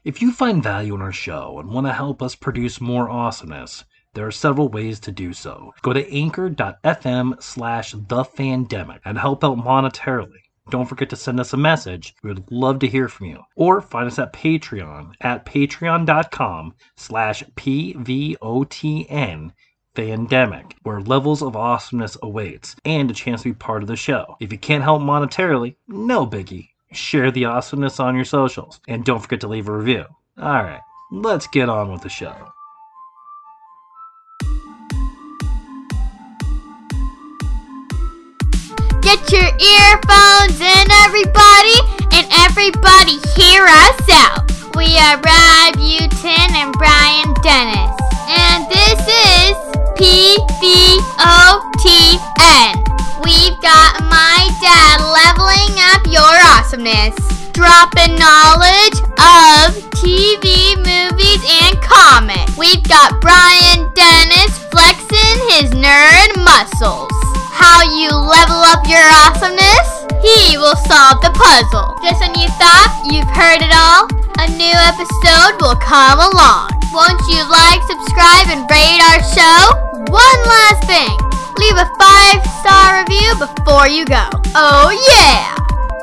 If you find value in our show and want to help us produce more awesomeness, there are several ways to do so. Go to anchor.fm/thefandemic and help out monetarily. Don't forget to send us a message. We would love to hear from you. Or find us at Patreon at patreon.com/PVOTN Fandemic, where levels of awesomeness awaits and a chance to be part of the show. If you can't help monetarily, no biggie. Share the awesomeness on your socials. And don't forget to leave a review. Alright, let's get on with the show. Get your earphones in, everybody, and everybody hear us out. We are Rabutin and Brian Dennis, and this is PVOTN. We've got my dad leveling up your awesomeness, dropping knowledge of TV, movies, and comics. We've got Brian Dennis flexing his nerd muscles. How you level up your awesomeness? He will solve the puzzle. Just when you thought you've heard it all, a new episode will come along. Won't you like, subscribe, and rate our show? One last thing. Leave a 5-star review before you go. Oh yeah!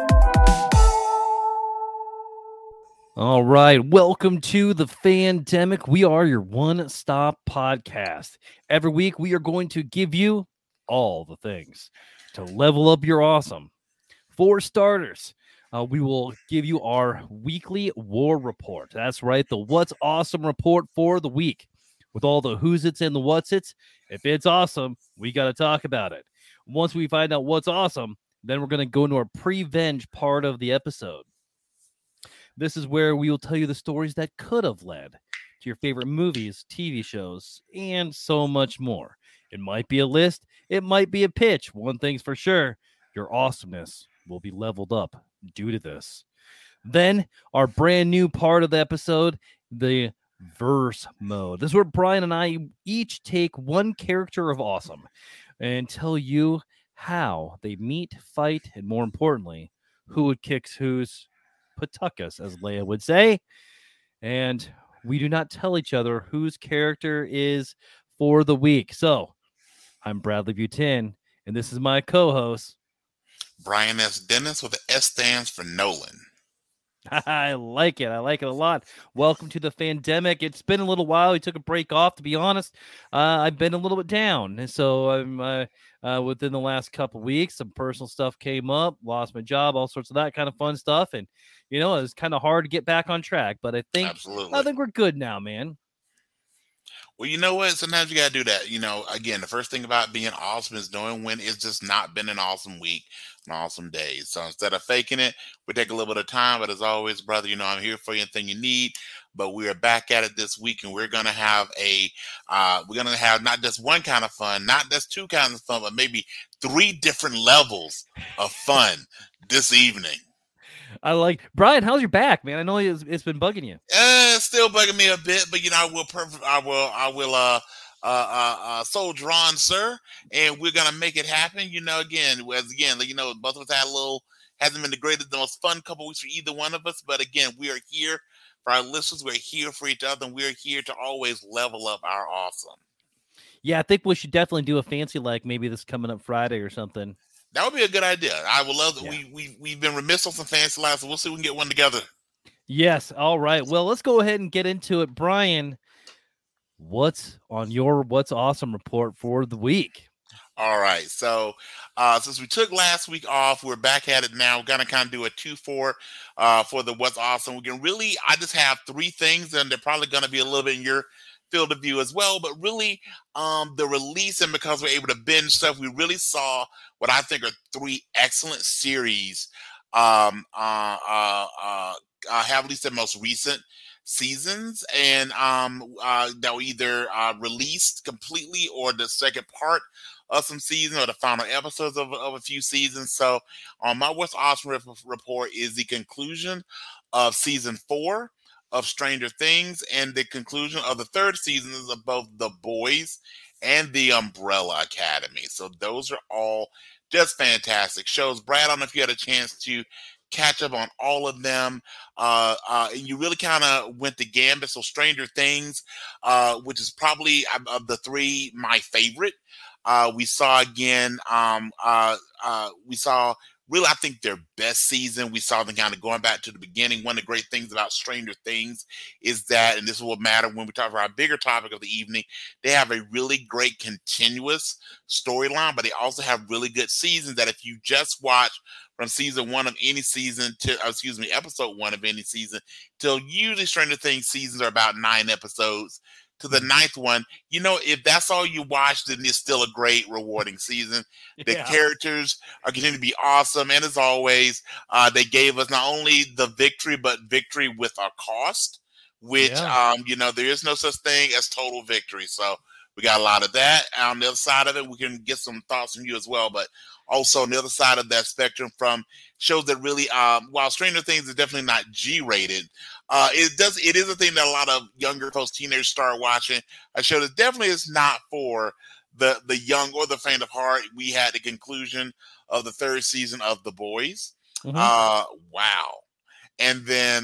All right, welcome to the Fandemic. We are your one-stop podcast. Every week, we are going to give you all the things to level up your awesome. For starters, we will give you our weekly war report. That's right, the What's Awesome report for the week. With all the who's it's and the what's it's, if it's awesome, we got to talk about it. Once we find out what's awesome, then we're going to go into our pre-venge part of the episode. This is where we will tell you the stories that could have led to your favorite movies, TV shows, and so much more. It might be a list. It might be a pitch. One thing's for sure, your awesomeness will be leveled up due to this. Then, our brand new part of the episode, the verse mode. This is where Brian and I each take one character of awesome and tell you how they meet, fight, and more importantly, who would kick whose patuckas, as Leia would say. And we do not tell each other whose character is for the week. So, I'm Bradley Butin, and this is my co-host, Brian S. Dennis, with the S stands for Nolan. I like it. I like it a lot. Welcome to the Fandemic. It's been a little while. We took a break off, to be honest. I've been a little bit down. And so I'm within the last couple weeks, some personal stuff came up, lost my job, all sorts of that kind of fun stuff. And, you know, it was kind of hard to get back on track. But I think we're good now, man. Well, you know what? Sometimes you got to do that. You know, again, the first thing about being awesome is knowing when it's just not been an awesome week, an awesome day. So instead of faking it, we take a little bit of time. But as always, brother, you know, I'm here for you, anything you need. But we are back at it this week, and we're going to have not just one kind of fun, not just two kinds of fun, but maybe 3 different levels of fun this evening. I like Brian. How's your back, man? I know it's been bugging you. It's still bugging me a bit, but you know, I will soldier on, sir, and we're gonna make it happen. You know, again, you know, both of us had hasn't been the most fun couple weeks for either one of us, but again, we are here for our listeners. We're here for each other, and we're here to always level up our awesome. Yeah, I think we should definitely do a fancy like maybe this coming up Friday or something. That would be a good idea. I would love that. Yeah. We've been remiss on some fancy lives, so we'll see if we can get one together. Yes. All right. Well, let's go ahead and get into it. Brian, what's on your What's Awesome report for the week? All right. So since we took last week off, we're back at it now. We're going to kind of do a 2-4 for the What's Awesome. I just have 3 things, and they're probably going to be a little bit in your field of view as well, but really the release, and because we're able to binge stuff, we really saw what I think are 3 excellent series have at least the most recent seasons, and that were either released completely or the second part of some season or the final episodes of a few seasons. So my What's Awesome report is the conclusion of season 4 of Stranger Things and the conclusion of the 3rd seasons of both The Boys and The Umbrella Academy. So those are all just fantastic shows. Brad, I don't know if you had a chance to catch up on all of them. And you really kind of went the gambit. So Stranger Things, which is probably of the three my favorite. We saw again. We saw really, I think, their best season. We saw them kind of going back to the beginning. One of the great things about Stranger Things is that, and this will matter when we talk about our bigger topic of the evening, they have a really great continuous storyline, but they also have really good seasons that if you just watch from season one of any season to, episode one of any season, till usually Stranger Things seasons are about 9 episodes. To the 9th one, if that's all you watch, then it's still a great, rewarding season. The characters are continuing to be awesome. And as always, they gave us not only the victory, but victory with a cost, which, there is no such thing as total victory. So we got a lot of that. On the other side of it, we can get some thoughts from you as well. But also on the other side of that spectrum from shows that really, while Stranger Things is definitely not G-rated, it is a thing that a lot of younger folks, teenagers start watching. A show that definitely is not for the young or the faint of heart. We had the conclusion of the 3rd season of The Boys. Mm-hmm. Wow. And then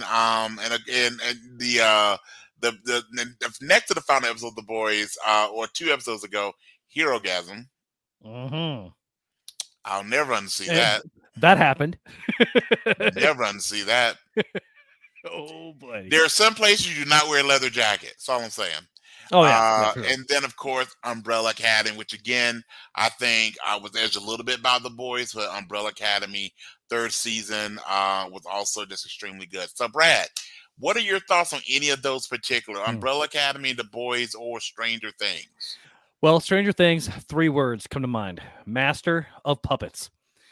the next to the final episode of The Boys, or 2 episodes ago, Herogasm. Mm-hmm. I'll never unsee that. That happened. Never unsee that. Oh boy. There are some places you do not wear a leather jacket. That's all I'm saying. Oh yeah. And then of course Umbrella Academy, which again I think I was edged a little bit by The Boys, but Umbrella Academy 3rd season was also just extremely good. So Brad, what are your thoughts on any of those particular Umbrella Academy, The Boys, or Stranger Things? Well, Stranger Things, 3 words come to mind: master of puppets.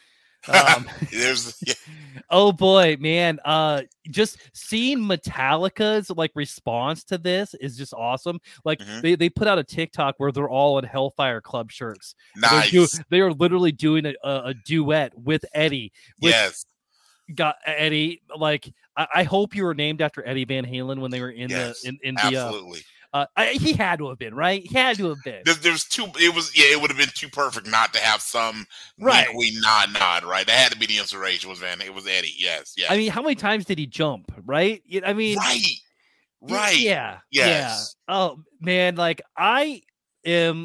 Oh boy, man. Just seeing Metallica's response to this is just awesome. They put out a TikTok where they're all in Hellfire Club shirts. Nice. They are literally doing a duet with Eddie. Yes. Got Eddie. I hope you were named after Eddie Van Halen when they were in absolutely. He had to have been, right? He had to have been. There's two. It would have been too perfect not to have some we nod, right? That had to be the inspiration. It was Eddie. Yes. I mean, how many times did he jump? Right. I mean, right. Yeah. Yes. Yeah. Oh man, I am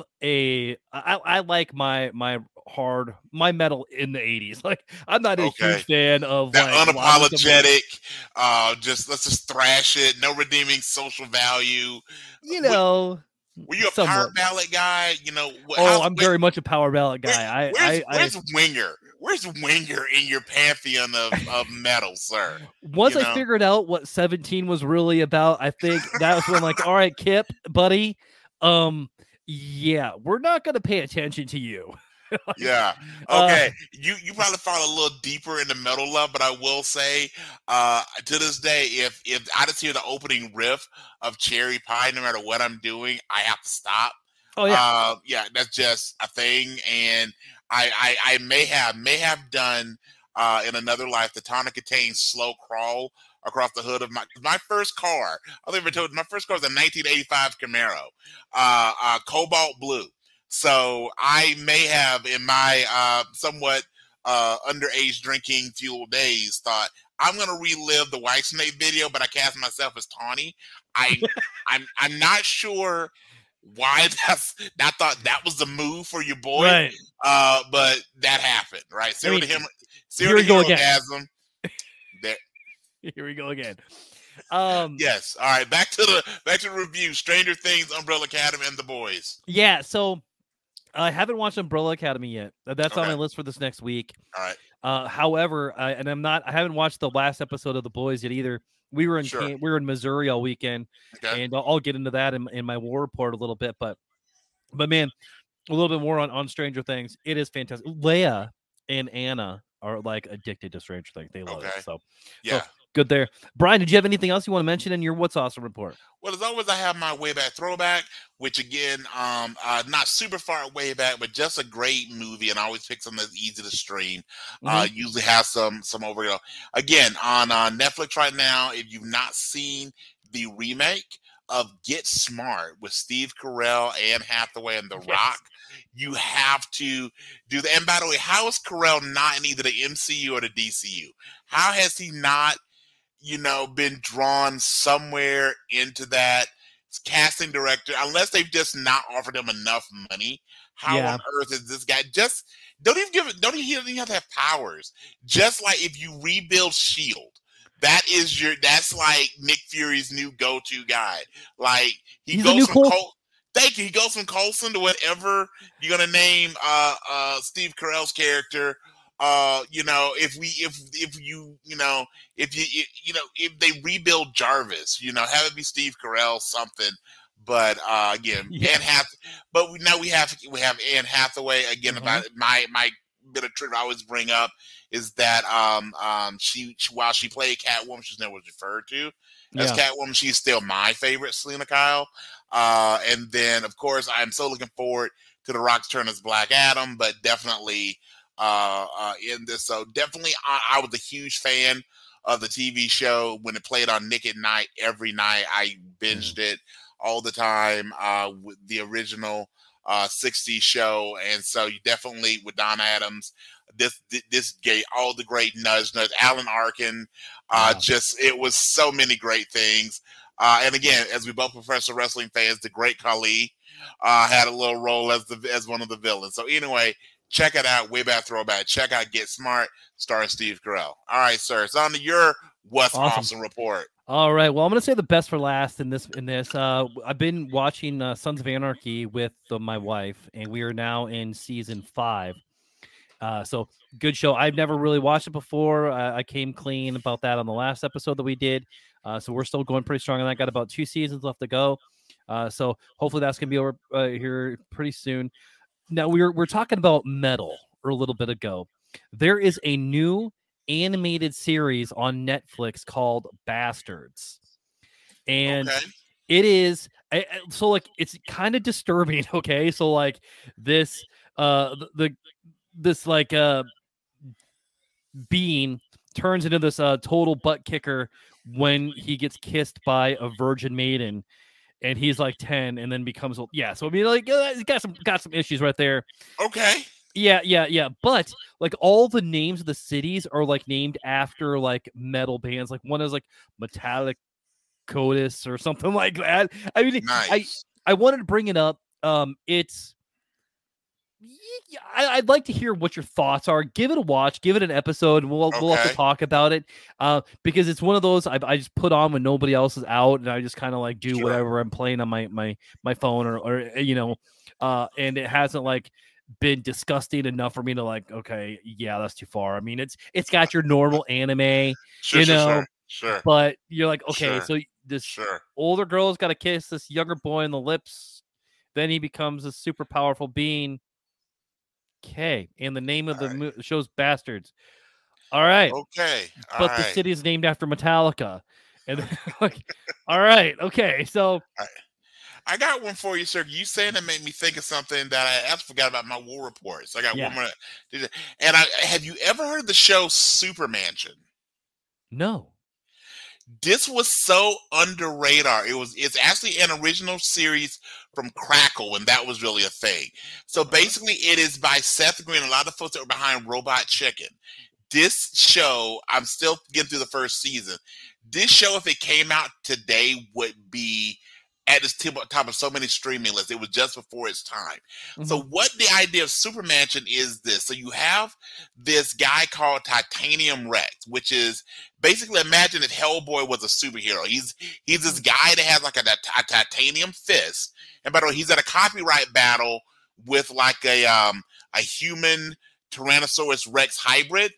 I like my metal in the 80s. I'm not a huge fan of that unapologetic. Let's just thrash it. No redeeming social value. Were you a power ballad guy? I'm very much a power ballad guy. Where's Winger? Where's Winger in your pantheon of metal, sir? Once I figured out what 17 was really about, I think that was when all right, Kip, buddy, yeah, we're not going to pay attention to you. Yeah. Okay. You probably fall a little deeper in the metal love, but I will say, to this day, if I just hear the opening riff of Cherry Pie, no matter what I'm doing, I have to stop. Oh yeah. Yeah, that's just a thing. And I may have done in another life the Tonic Contained Slow Crawl across the hood of my first car. I think I told you, my first car was a 1985 Camaro, cobalt blue. So I may have, in my somewhat underage drinking fueled days, thought I'm going to relive the Whitesnake video, but I cast myself as Tawny. I'm not sure why I thought that was the move for your boy, right. But that happened, right? Here we go again. Here we go again. Yes. All right. Back to the review. Stranger Things, Umbrella Academy, and The Boys. Yeah. So I haven't watched Umbrella Academy yet. That's on my list for this next week. All right. However, I haven't watched the last episode of The Boys yet either. We were in Missouri all weekend, and I'll get into that in my war report a little bit. But man, a little bit more on Stranger Things. It is fantastic. Leia and Anna are addicted to Stranger Things. They love it. So yeah. Good there. Brian, did you have anything else you want to mention in your What's Awesome report? Well, as always, I have my way back throwback, which again, not super far way back, but just a great movie, and I always pick something that's easy to stream. Usually has some over. Again, on Netflix right now, if you've not seen the remake of Get Smart with Steve Carell, Anne Hathaway, and The Rock. You have to do that. And by the way, how is Carell not in either the MCU or the DCU? How has he not, been drawn somewhere into that casting director? Unless they've just not offered him enough money. How on earth is this guy just don't even he doesn't even have to have powers. Just like if you rebuild S.H.I.E.L.D., that's like Nick Fury's new go-to guy. Like he goes from Thank you. He goes from Coulson to whatever you're gonna name Steve Carell's character. If they rebuild Jarvis, have it be Steve Carell something. But again, now we have Anne Hathaway again. About my bit of trivia I always bring up is that she while she played Catwoman, she's never referred to as Catwoman. She's still my favorite Selena Kyle. And then of course I'm so looking forward to The Rock's turn as Black Adam, but definitely in this. So definitely I was a huge fan of the TV show when it played on Nick at Night every night. I binged it all the time with the original 60s show. And so you definitely with Don Adams, this gave all the great nudge. Alan Arkin, it was so many great things. And again, as we both professional wrestling fans, the great Khali had a little role as one of the villains. So anyway, check it out. Way back throwback. Check out Get Smart, starring Steve Carell. All right, sir. It's on to your What's Awesome report. All right. Well, I'm going to say the best for last in this. I've been watching Sons of Anarchy with my wife, and we are now in season 5. So good show. I've never really watched it before. I came clean about that on the last episode that we did. So we're still going pretty strong on that. Got about 2 seasons left to go. So hopefully that's going to be over here pretty soon. Now we're talking about metal a little bit ago. There is a new animated series on Netflix called Bastards, and it is so like it's kind of disturbing. Okay, so like this this like being turns into this total butt kicker when he gets kissed by a virgin maiden, and he's like 10 and then becomes old. Yeah, so I mean, like he's got some issues right there. Okay. Yeah. But like all the names of the cities are like named after like metal bands. Like one is like Metallic Codus or something like that. I mean, nice. I wanted to bring it up. I'd like to hear what your thoughts are. Give it a watch. Give it an episode. We'll have to talk about it because it's one of those I just put on when nobody else is out, and I just kind of like do whatever I'm playing on my phone or and it hasn't like been disgusting enough for me to like, okay, yeah, that's too far. I mean, it's got your normal anime, sure. But you're like, okay, so this older girl's got to kiss this younger boy on the lips, then he becomes a super powerful being. Okay, and the name of the show's Bastards. All right. Okay. But the city is named after Metallica. And like, all right, okay. So I got one for you, sir. You saying that made me think of something that I actually forgot about my war reports. I got one more. And have you ever heard the show Super Mansion? No. This was so under radar. It's actually an original series from Crackle, and that was really a thing. So basically, it is by Seth Green, a lot of folks that were behind Robot Chicken. This show, I'm still getting through the first season. This show, if it came out today, would be at the top of so many streaming lists. It was just before its time. Mm-hmm. So what the idea of Super Mansion is this. So you have this guy called Titanium Rex, which is basically, imagine if Hellboy was a superhero. He's this guy that has like a titanium fist. And by the way, he's at a copyright battle with like a human Tyrannosaurus Rex hybrid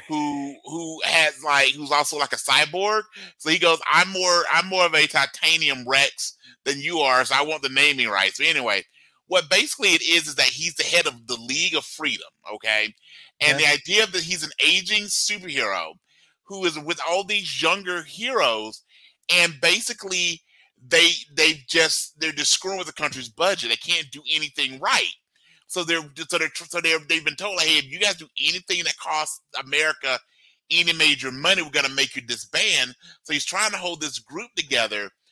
who's also like a cyborg. So he goes, I'm more of a Titanium Rex than you are, so I want the naming right. So anyway, what basically it is that he's the head of the League of Freedom, okay? And the idea that he's an aging superhero who is with all these younger heroes, and basically they're just screwing with the country's budget. They can't do anything right. So they've been told, hey, if you guys do anything that costs America any major money, we're gonna make you disband. So he's trying to hold this group together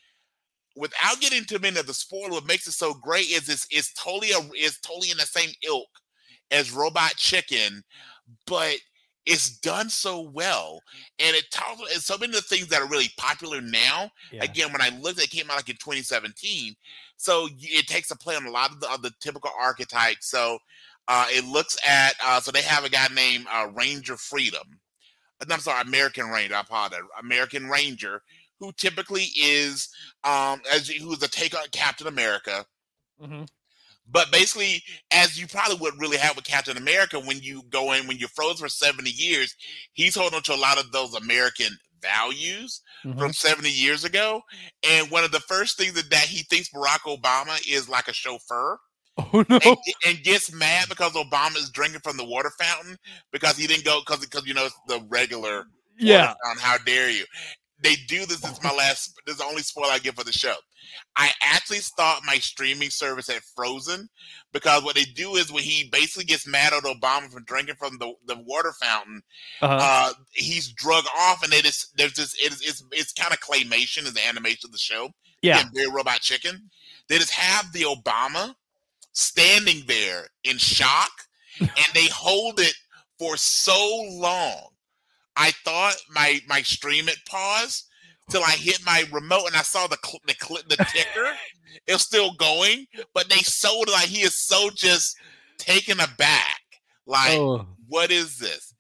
without getting too many of the spoiler, what makes it so great is it's totally in the same ilk as Robot Chicken, but it's done so well, and it talks and so many of the things that are really popular now. Yeah. Again, when I looked, it came out like in 2017, so it takes a play on a lot of the typical archetypes. So it looks at so they have a guy named Ranger Freedom. I'm sorry, American Ranger. I apologize, American Ranger, who typically is who's a take on Captain America. Mhm. But basically, as you probably would really have with Captain America, when you go in, when you're frozen for 70 years, he's holding on to a lot of those American values from 70 years ago. And one of the first things that he thinks Barack Obama is like a chauffeur. Oh no! And gets mad because Obama is drinking from the water fountain because he didn't go because it's the regular water fountain. How dare you? They do this. This is the only spoiler I give for the show. I actually thought my streaming service had frozen because what they do is when he basically gets mad at Obama for drinking from the water fountain, he's drug off, and it's kind of claymation is the animation of the show. Yeah, Very Robot Chicken. They just have the Obama standing there in shock, and they hold it for so long. I thought my stream had paused till I hit my remote and I saw the ticker. It was still going, but they sold it like he is so just taken aback. Like, what is this?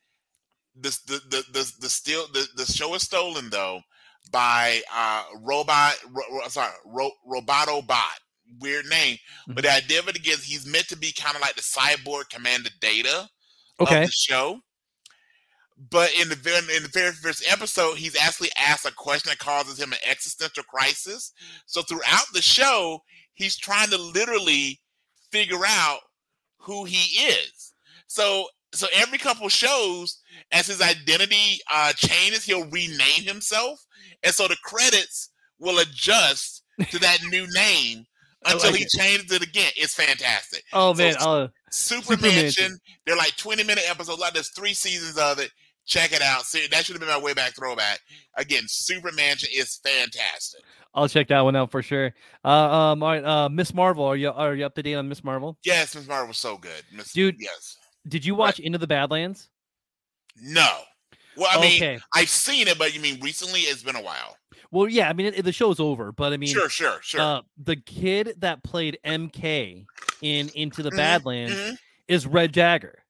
The show is stolen though by Robotobot. Weird name, but the idea of it again, he's meant to be kind of like the cyborg Commander Data of the show. But in the very first episode, he's actually asked a question that causes him an existential crisis. So throughout the show, he's trying to literally figure out who he is. So every couple shows, as his identity changes, he'll rename himself, and so the credits will adjust to that new name until he changes it again. It's fantastic. Oh man, Super Mansion. They're like 20-minute episodes. Like there's 3 seasons of it. Check it out. See, that should have been my way back throwback. Again, Super Mansion is fantastic. I'll check that one out for sure. All right, Miss Marvel, are you up to date on Miss Marvel? Yes, Miss Marvel was so good. Dude, yes. Did you watch Into the Badlands? No. Well, I mean, I've seen it, but you mean recently? It's been a while. Well, yeah, I mean, the show's over, but I mean, sure. The kid that played MK in Into the Badlands is Red Jagger.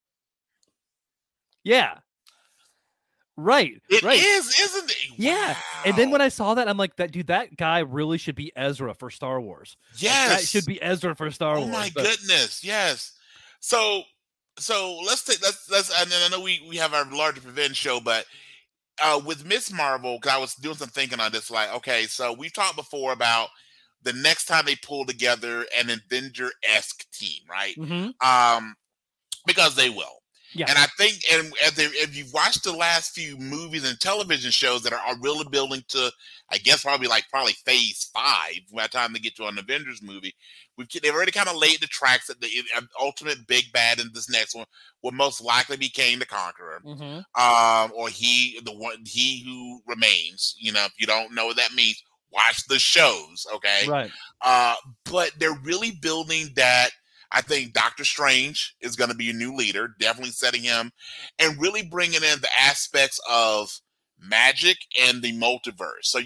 Yeah. Right. It is, isn't it? Yeah. Wow. And then when I saw that, I'm like, that guy really should be Ezra for Star Wars. Yes. That should be Ezra for Star Wars. Oh my goodness. Yes. So let's and then I know we have our larger revenge show, but with Miss Marvel, because I was doing some thinking on this, like, okay, so we've talked before about the next time they pull together an Avenger-esque team, right? Because they will. Yeah. And I think, and if you've watched the last few movies and television shows that are really building to, I guess probably phase 5 by the time they get to an Avengers movie, they've already kind of laid the tracks that the ultimate big bad in this next one will most likely be Kang the Conqueror, or he who remains. You know, if you don't know what that means, watch the shows, okay? Right. But they're really building that. I think Doctor Strange is going to be a new leader, definitely setting him, and really bringing in the aspects of magic and the multiverse. So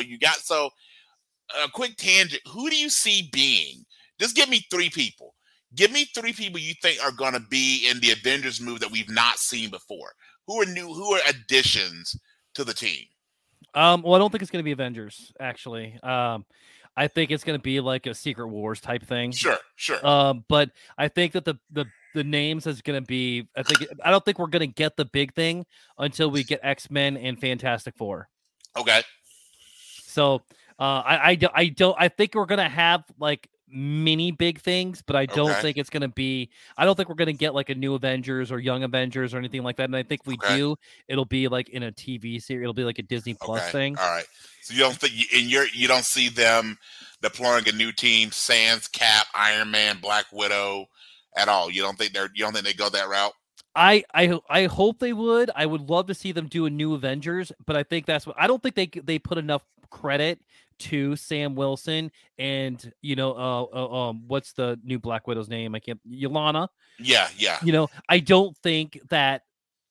a quick tangent. Who do you see being? Just give me 3 people. Give me 3 people you think are going to be in the Avengers movie that we've not seen before. Who are additions to the team? Well, I don't think it's going to be Avengers, actually. I think it's going to be like a Secret Wars type thing. Sure. But I think that the names is going to be. I don't think we're going to get the big thing until we get X-Men and Fantastic Four. Okay. So I think we're going to have like mini big things, but I don't think it's going to be. I don't think we're going to get like a new Avengers or Young Avengers or anything like that. And I think we do. It'll be like in a TV series. It'll be like a Disney Plus thing. All right. So you don't think you don't see them deploying a new team, sans Cap, Iron Man, Black Widow, at all? You don't think they go that route? I hope they would. I would love to see them do a new Avengers, but I think I don't think they put enough credit to Sam Wilson and what's the new Black Widow's name? Yelena. Yeah. I don't think that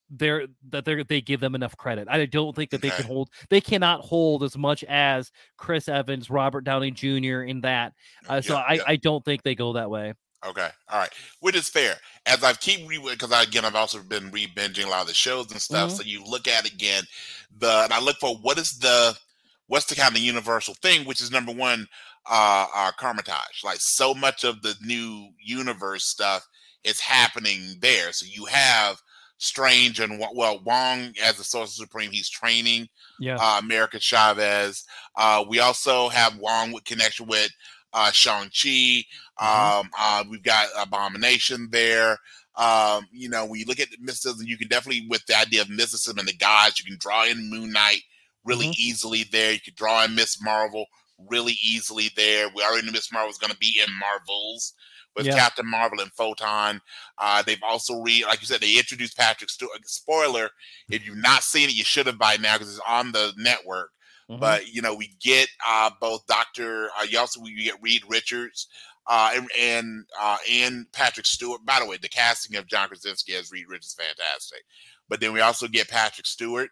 they give them enough credit. I don't think that they cannot hold as much as Chris Evans, Robert Downey Jr. in that. I don't think they go that way. Okay. All right. Which is fair. As I keep because I've also been re-binging a lot of the shows and stuff. So you look at again, and I look for what's the kind of universal thing, which is number one, Carmitage. Like so much of the new universe stuff is happening there. So you have Strange and Wong as the Sorcerer Supreme. He's training America Chavez. We also have Wong with connection with Shang-Chi. We've got Abomination there. When you look at mysticism, you can definitely, with the idea of mysticism and the gods, you can draw in Moon Knight really easily there. You could draw in Miss Marvel really easily there. We already knew Miss Marvel was going to be in Marvels with Captain Marvel and Photon. They've also like you said, they introduced Patrick Stewart. Spoiler, if you've not seen it, you should have by now because it's on the network. But we get both we get Reed Richards and Patrick Stewart. By the way, the casting of John Krasinski as Reed Richards is fantastic. But then we also get Patrick Stewart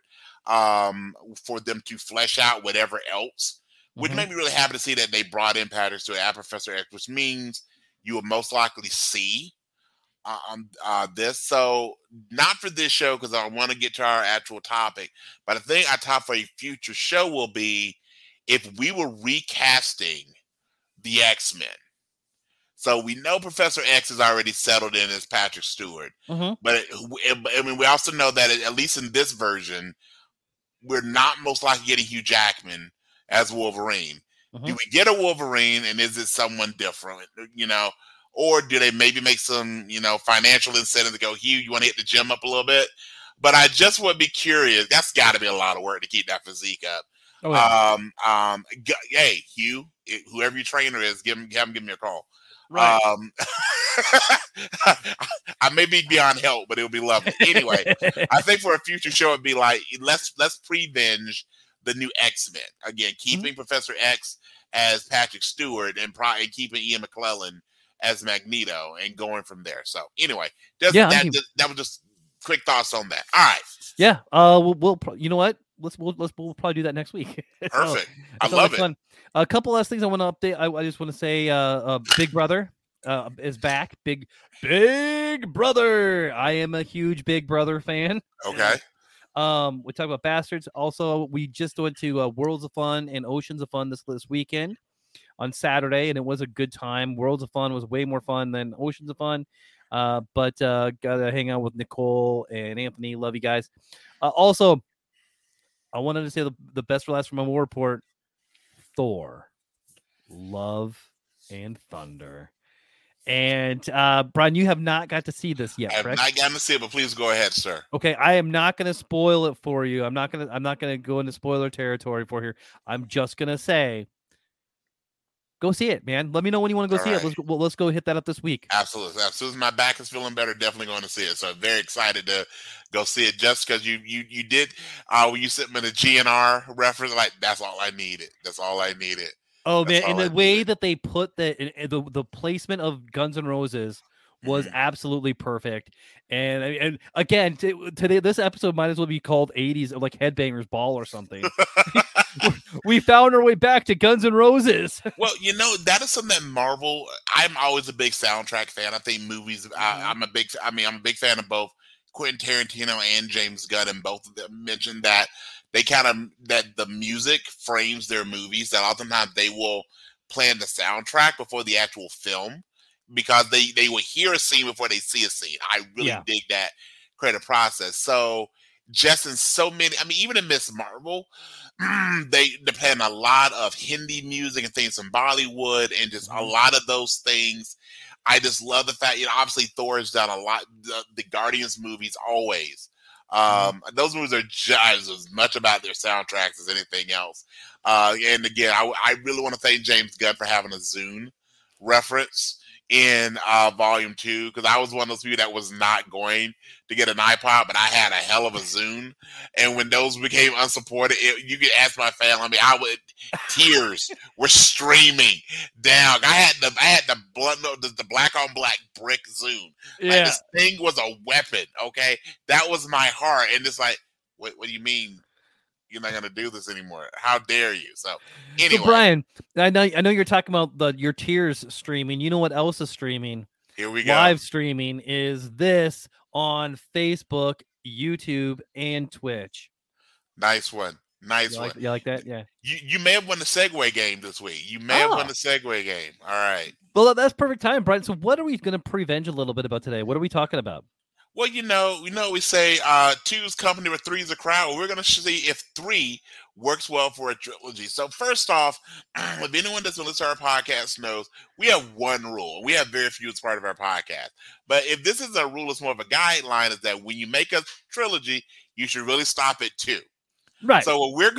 for them to flesh out whatever else, which made me really happy to see that they brought in Patrick Stewart as Professor X, which means you will most likely see this. So not for this show because I want to get to our actual topic, but I think our top for a future show will be if we were recasting the X-Men. So we know Professor X is already settled in as Patrick Stewart, but we also know that at least in this version, we're not most likely getting Hugh Jackman as Wolverine. Do we get a Wolverine, and is it someone different? Or do they maybe make some, financial incentive to go, Hugh, you want to hit the gym up a little bit? But I just would be curious. That's got to be a lot of work to keep that physique up. Oh, yeah. Hey, Hugh, whoever your trainer is, give me a call. Right. I may be beyond help, but it'll be lovely. Anyway, I think for a future show, it'd be like, let's pre-binge the new X-Men. Again, keeping Professor X as Patrick Stewart and keeping Ian McKellen as Magneto and going from there. So anyway, that was just quick thoughts on that. All right. Yeah. We'll you know what? We'll probably do that next week. Perfect. I love it. Fun. A couple last things I want to update. I just want to say Big Brother is back. Big Brother. I am a huge Big Brother fan. Okay. We talk about Bastards. Also, we just went to Worlds of Fun and Oceans of Fun this weekend on Saturday, and it was a good time. Worlds of Fun was way more fun than Oceans of Fun. But gotta hang out with Nicole and Anthony. Love you guys. Also, I wanted to say the best for last from my war report. Thor, Love and Thunder. And Brian, you have not got to see this yet. I have not gotten to see it, but please go ahead, sir. Okay, I am not going to spoil it for you. I'm not going to go into spoiler territory for here. I'm just going to say, go see it, man. Let me know when you want to go see it. Let's go hit that up this week. Absolutely. As soon as my back is feeling better, definitely going to see it. So I'm very excited to go see it. Just because you did when you sent me the GNR reference, like that's all I needed. That's all I needed. Oh man, and the way that they put the placement of Guns N' Roses was absolutely perfect. And again, today this episode might as well be called 80s or like Headbangers Ball or something. We found our way back to Guns N' Roses. Well, that is something that Marvel. I'm always a big soundtrack fan. I think movies. I'm a big fan of both Quentin Tarantino and James Gunn, and both of them mentioned that they that the music frames their movies. That oftentimes they will plan the soundtrack before the actual film because they will hear a scene before they see a scene. I really dig that creative process. So just in so many, even in Miss Marvel, they depend a lot of Hindi music and things from Bollywood and just a lot of those things. I just love the fact, obviously Thor has done a lot. The Guardians movies always. Those movies are just as much about their soundtracks as anything else. And again, I really want to thank James Gunn for having a Zune reference in volume 2 because I was one of those people that was not going to get an iPod, but I had a hell of a Zune. And when those became unsupported, you could ask my family. I mean, tears were streaming down. I had the black on black brick Zune. Yeah, like, this thing was a weapon. Okay, that was my heart. And it's like, what do you mean? You're not gonna do this anymore? How dare you? So anyway, so Brian, I know you're talking about your tears streaming. You know what else is streaming? here we go. Live streaming is this on Facebook, YouTube, and Twitch. Nice one. Nice one. You like that? Yeah. You may have won the Segway game this week. You may have won the Segway game. All right. Well, that's perfect time, Brian. So what are we going to prevenge a little bit about today? What are we talking about? Well, we say two's company with three's a crowd. Well, we're going to see if 3 works well for a trilogy. So first off, if anyone that's been listening to our podcast knows, we have one rule. We have very few as part of our podcast. But if this is a rule, it's more of a guideline, is that when you make a trilogy, you should really stop at 2. Right. So we're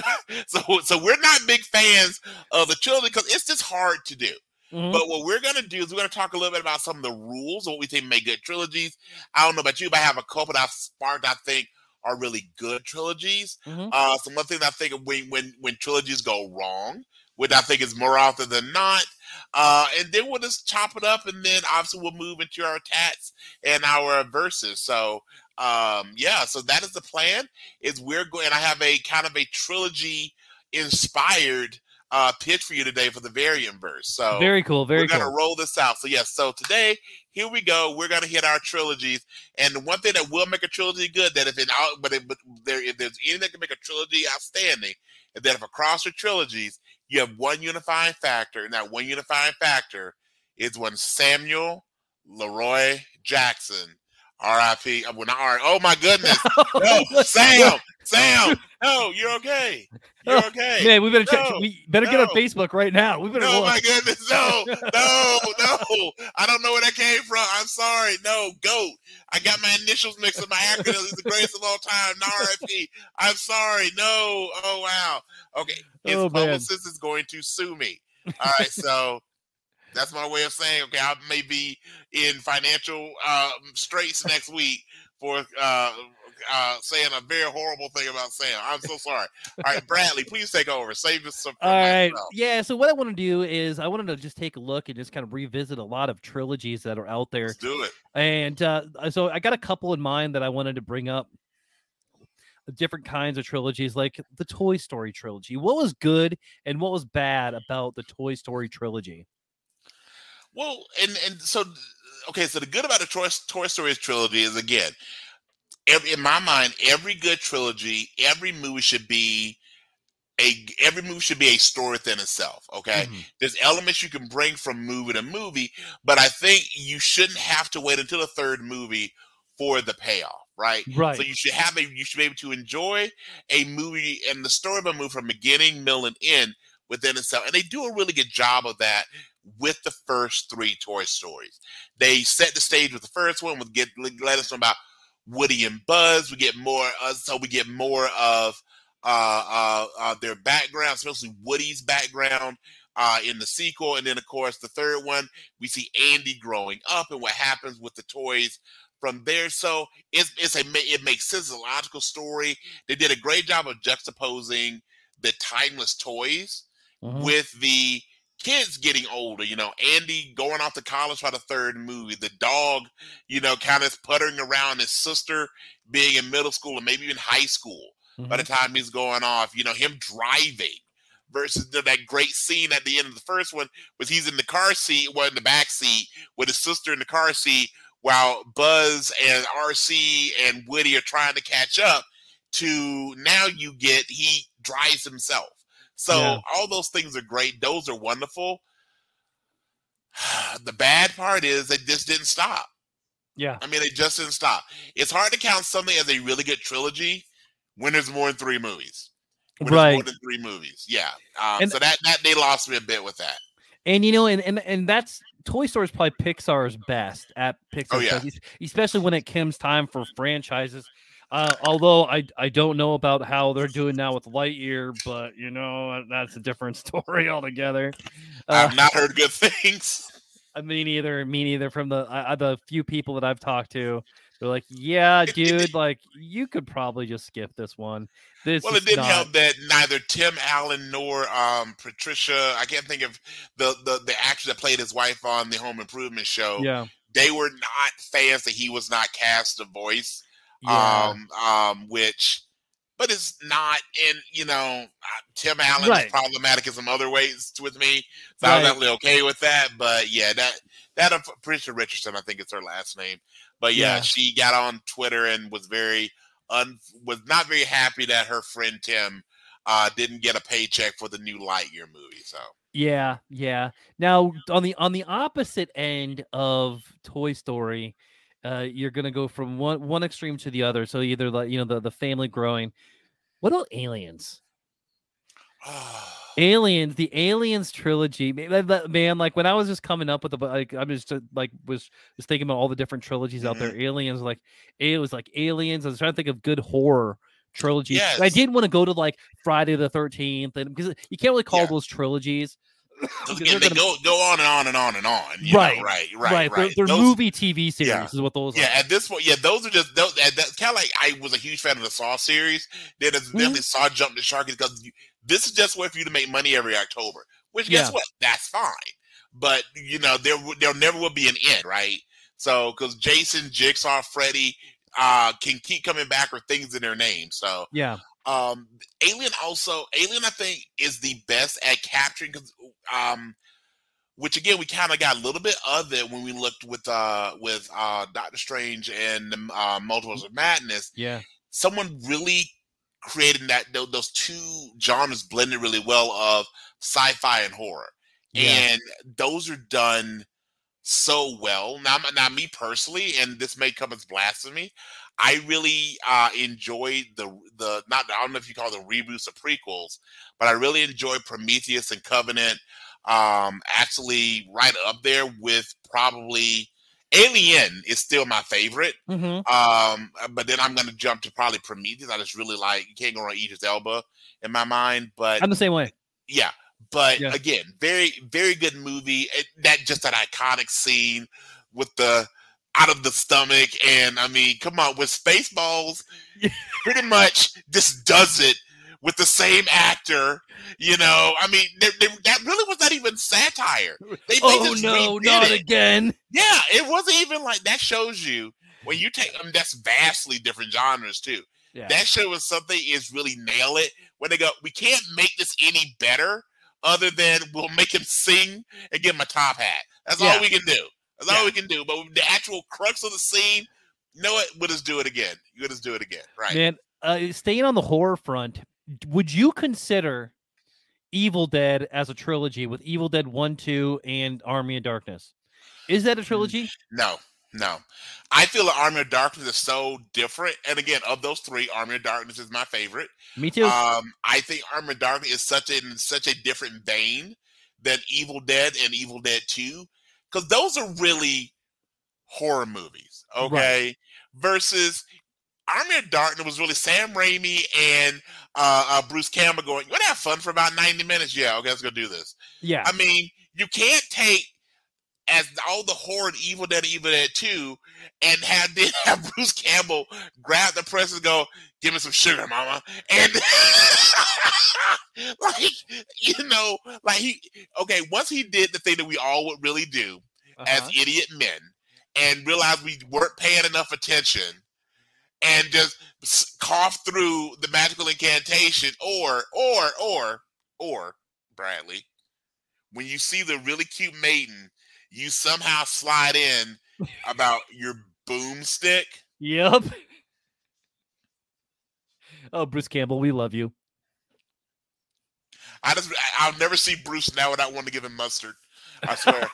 not big fans of the trilogy because it's just hard to do. Mm-hmm. But what we're going to do is we're going to talk a little bit about some of the rules of what we think make good trilogies. I don't know about you, but I have a couple that I've sparked I think are really good trilogies. Mm-hmm. Some other things I think of when trilogies go wrong, which I think is more often than not. And then we'll just chop it up, and then obviously we'll move into our tats and our verses. So so that is the plan. Is we're going, and I have a kind of a trilogy inspired pitch for you today for the variant verse. So very cool. We're going to roll this out. So yes, so today, here we go. We're going to hit our trilogies. And the one thing that will make a trilogy good, that if there's anything that can make a trilogy outstanding, is that if across your trilogies, you have one unifying factor, and that one unifying factor is when Samuel Leroy Jackson, R.I.P. Well, not R. Oh my goodness! No, Sam. No, you're okay. You're okay. Man, we better get on Facebook right now. We better. Oh my goodness! No. I don't know where that came from. I'm sorry. No, GOAT. I got my initials mixed up. My acronym is the greatest of all time. R.I.P. I'm sorry. No. Oh wow. Okay. His publicist is going to sue me. All right. So. That's my way of saying, okay, I may be in financial straits next week for saying a very horrible thing about Sam. I'm so sorry. All right, Bradley, please take over. Save us some. All right. Yeah, so what I want to do is I wanted to just take a look and just kind of revisit a lot of trilogies that are out there. Let's do it. And so I got a couple in mind that I wanted to bring up. Different kinds of trilogies, like the Toy Story trilogy. What was good and what was bad about the Toy Story trilogy? Well, and so, okay, so the good about the Toy Story trilogy is, again, in my mind, every good trilogy, every movie should be a story within itself, okay? Mm-hmm. There's elements you can bring from movie to movie, but I think you shouldn't have to wait until the third movie for the payoff, right? Right. So you should be able to enjoy a movie and the story of a movie from beginning, middle, and end within itself. And they do a really good job of that with the first 3 Toy Stories. They set the stage with the first one, let us know about Woody and Buzz. We get more of their background, especially Woody's background in the sequel. And then, of course, the third one, we see Andy growing up and what happens with the toys from there. So it makes sense. It's a logical story. They did a great job of juxtaposing the timeless toys with the kids getting older, Andy going off to college by the third movie, the dog, kind of puttering around, his sister being in middle school and maybe even high school by the time he's going off, him driving versus that great scene at the end of the first one was he's in the car seat, in the back seat with his sister in the car seat while Buzz and RC and Woody are trying to catch up to now he drives himself. So all those things are great. Those are wonderful. The bad part is they just didn't stop. Yeah. I mean, they just didn't stop. It's hard to count something as a really good trilogy when there's more than 3 movies. Right. More than 3 movies. Yeah. So that they lost me a bit with that. And, and that's Toy Story is probably Pixar's best at Pixar. Oh, yeah. Especially when it comes time for franchises. Although I don't know about how they're doing now with Lightyear, but that's a different story altogether. I've not heard good things. Me neither. Me neither. From the few people that I've talked to, they're like, "Yeah, dude, like you could probably just skip this one. This Well, is it didn't not." help that neither Tim Allen nor Patricia, I can't think of the actor that played his wife on the Home Improvement show. Yeah. They were not fans that he was not cast a voice. Yeah. Which, but it's not. And Tim Allen Right. is problematic in some other ways with me, so I Right. was definitely okay with that. But yeah, that Patricia Richardson, I think it's her last name. But yeah, she got on Twitter and was was not very happy that her friend Tim didn't get a paycheck for the new Lightyear movie. So Yeah, yeah. Now on the opposite end of Toy Story, you're gonna go from one extreme to the other. So either like the family growing. What about Aliens? Aliens, the Aliens trilogy, man. Like when I was just coming up with I'm just was thinking about all the different trilogies out there. Aliens, like it was like Aliens. I was trying to think of good horror trilogies. Yes. I did want to go to like Friday the 13th, and because you can't really call those trilogies. Again, they go on and on and on and on. Right. They're those, movie TV series is what those are. Yeah, at this point, those are just those. That's kind of like I was a huge fan of the Saw series. Then definitely Saw jumped the shark because this is just a way for you to make money every October. Which guess what? That's fine. But there never will be an end, right? So because Jason, Jigsaw, Freddy can keep coming back with things in their name. So yeah. Alien I think is the best at capturing which again we kind of got a little bit of it when we looked with Doctor Strange and the Multiverse of Madness. Yeah, someone really created those two genres blended really well of sci-fi and horror, and those are done so well. Now me personally, and this may come as blasphemy, I really enjoyed I don't know if you call them reboots or prequels, but I really enjoyed Prometheus and Covenant. Actually right up there with probably Alien is still my favorite. But then I'm going to jump to probably Prometheus. I just really you can't go wrong Idris Elba in my mind, but I'm the same way. Yeah. But again, very, very good movie. That iconic scene with the out of the stomach. And I mean, come on, with Spaceballs, pretty much just does it with the same actor. I mean, that really was not even satire. Not again. Yeah, it wasn't even like that. Shows you when you take them, that's vastly different genres too. Yeah. That show was something is really nail it when they go, we can't make this any better other than we'll make him sing and give him a top hat. That's all we can do. That's all we can do. But the actual crux of the scene, we'll just do it again. You'll just do it again. Right. Man, staying on the horror front, would you consider Evil Dead as a trilogy with Evil Dead 1, 2, and Army of Darkness? Is that a trilogy? No. I feel that Army of Darkness is so different. And again, of those three, Army of Darkness is my favorite. Me too. I think Army of Darkness is such a different vein than Evil Dead and Evil Dead 2. Because those are really horror movies, okay? Right. Versus Army of Darkness was really Sam Raimi and Bruce Campbell going, you want to have fun for about 90 minutes? Yeah, okay, let's go do this. Yeah. I mean, you can't take as all the horror in Evil Dead 2 and have Bruce Campbell grab the press and go, give me some sugar, mama. And once he did the thing that we all would really do as idiot men and realized we weren't paying enough attention and just cough through the magical incantation or Bradley, when you see the really cute maiden, you somehow slide in about your boomstick. Yep. Oh, Bruce Campbell, we love you. I'll never see Bruce now without wanting to give him mustard. I swear.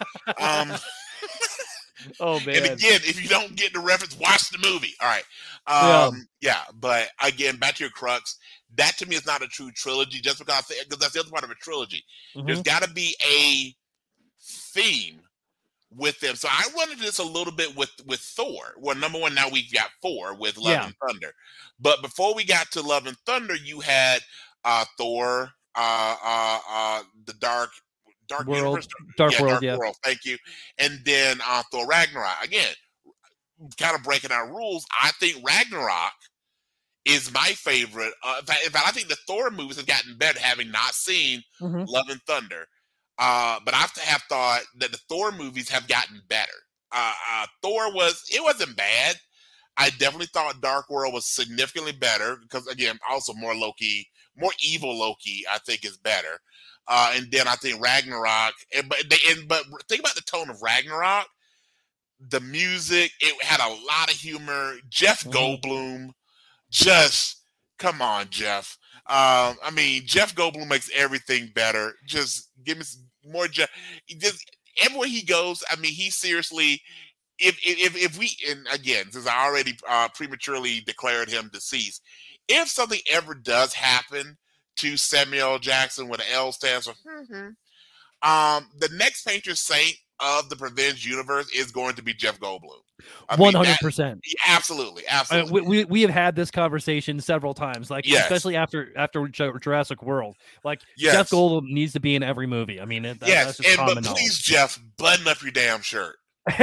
Oh man! And again, if you don't get the reference, watch the movie. All right. But again, back to your crux. That to me is not a true trilogy, just because that's the other part of a trilogy. There's got to be a theme with them. So I wanted this a little bit with Thor. Well, number one, now we've got 4 with Love and Thunder. But before we got to Love and Thunder, you had Thor, the Dark Dark World, Universe, Dark World, Dark World. Thank you. And then Thor Ragnarok. Again, kind of breaking our rules. I think Ragnarok is my favorite. In fact, I think the Thor movies have gotten better, having not seen Love and Thunder. But I have thought that the Thor movies have gotten better. Thor wasn't bad. I definitely thought Dark World was significantly better because, again, also more Loki, more evil Loki, I think is better. And then I think Ragnarok, but think about the tone of Ragnarok, the music, it had a lot of humor. Jeff Goldblum, just come on, Jeff. I mean, Jeff Goldblum makes everything better. Just give me more Jeff. Just everywhere he goes, I mean, he seriously. If we, and again, since I already prematurely declared him deceased, if something ever does happen to Samuel Jackson, with an L stands for, the next patron saint of the Revenge universe is going to be Jeff Goldblum. 100%. Absolutely. We have had this conversation several times, like especially after Jurassic World. Like Jeff Goldblum needs to be in every movie. I mean, that's just common knowledge. Please, Jeff, button up your damn shirt.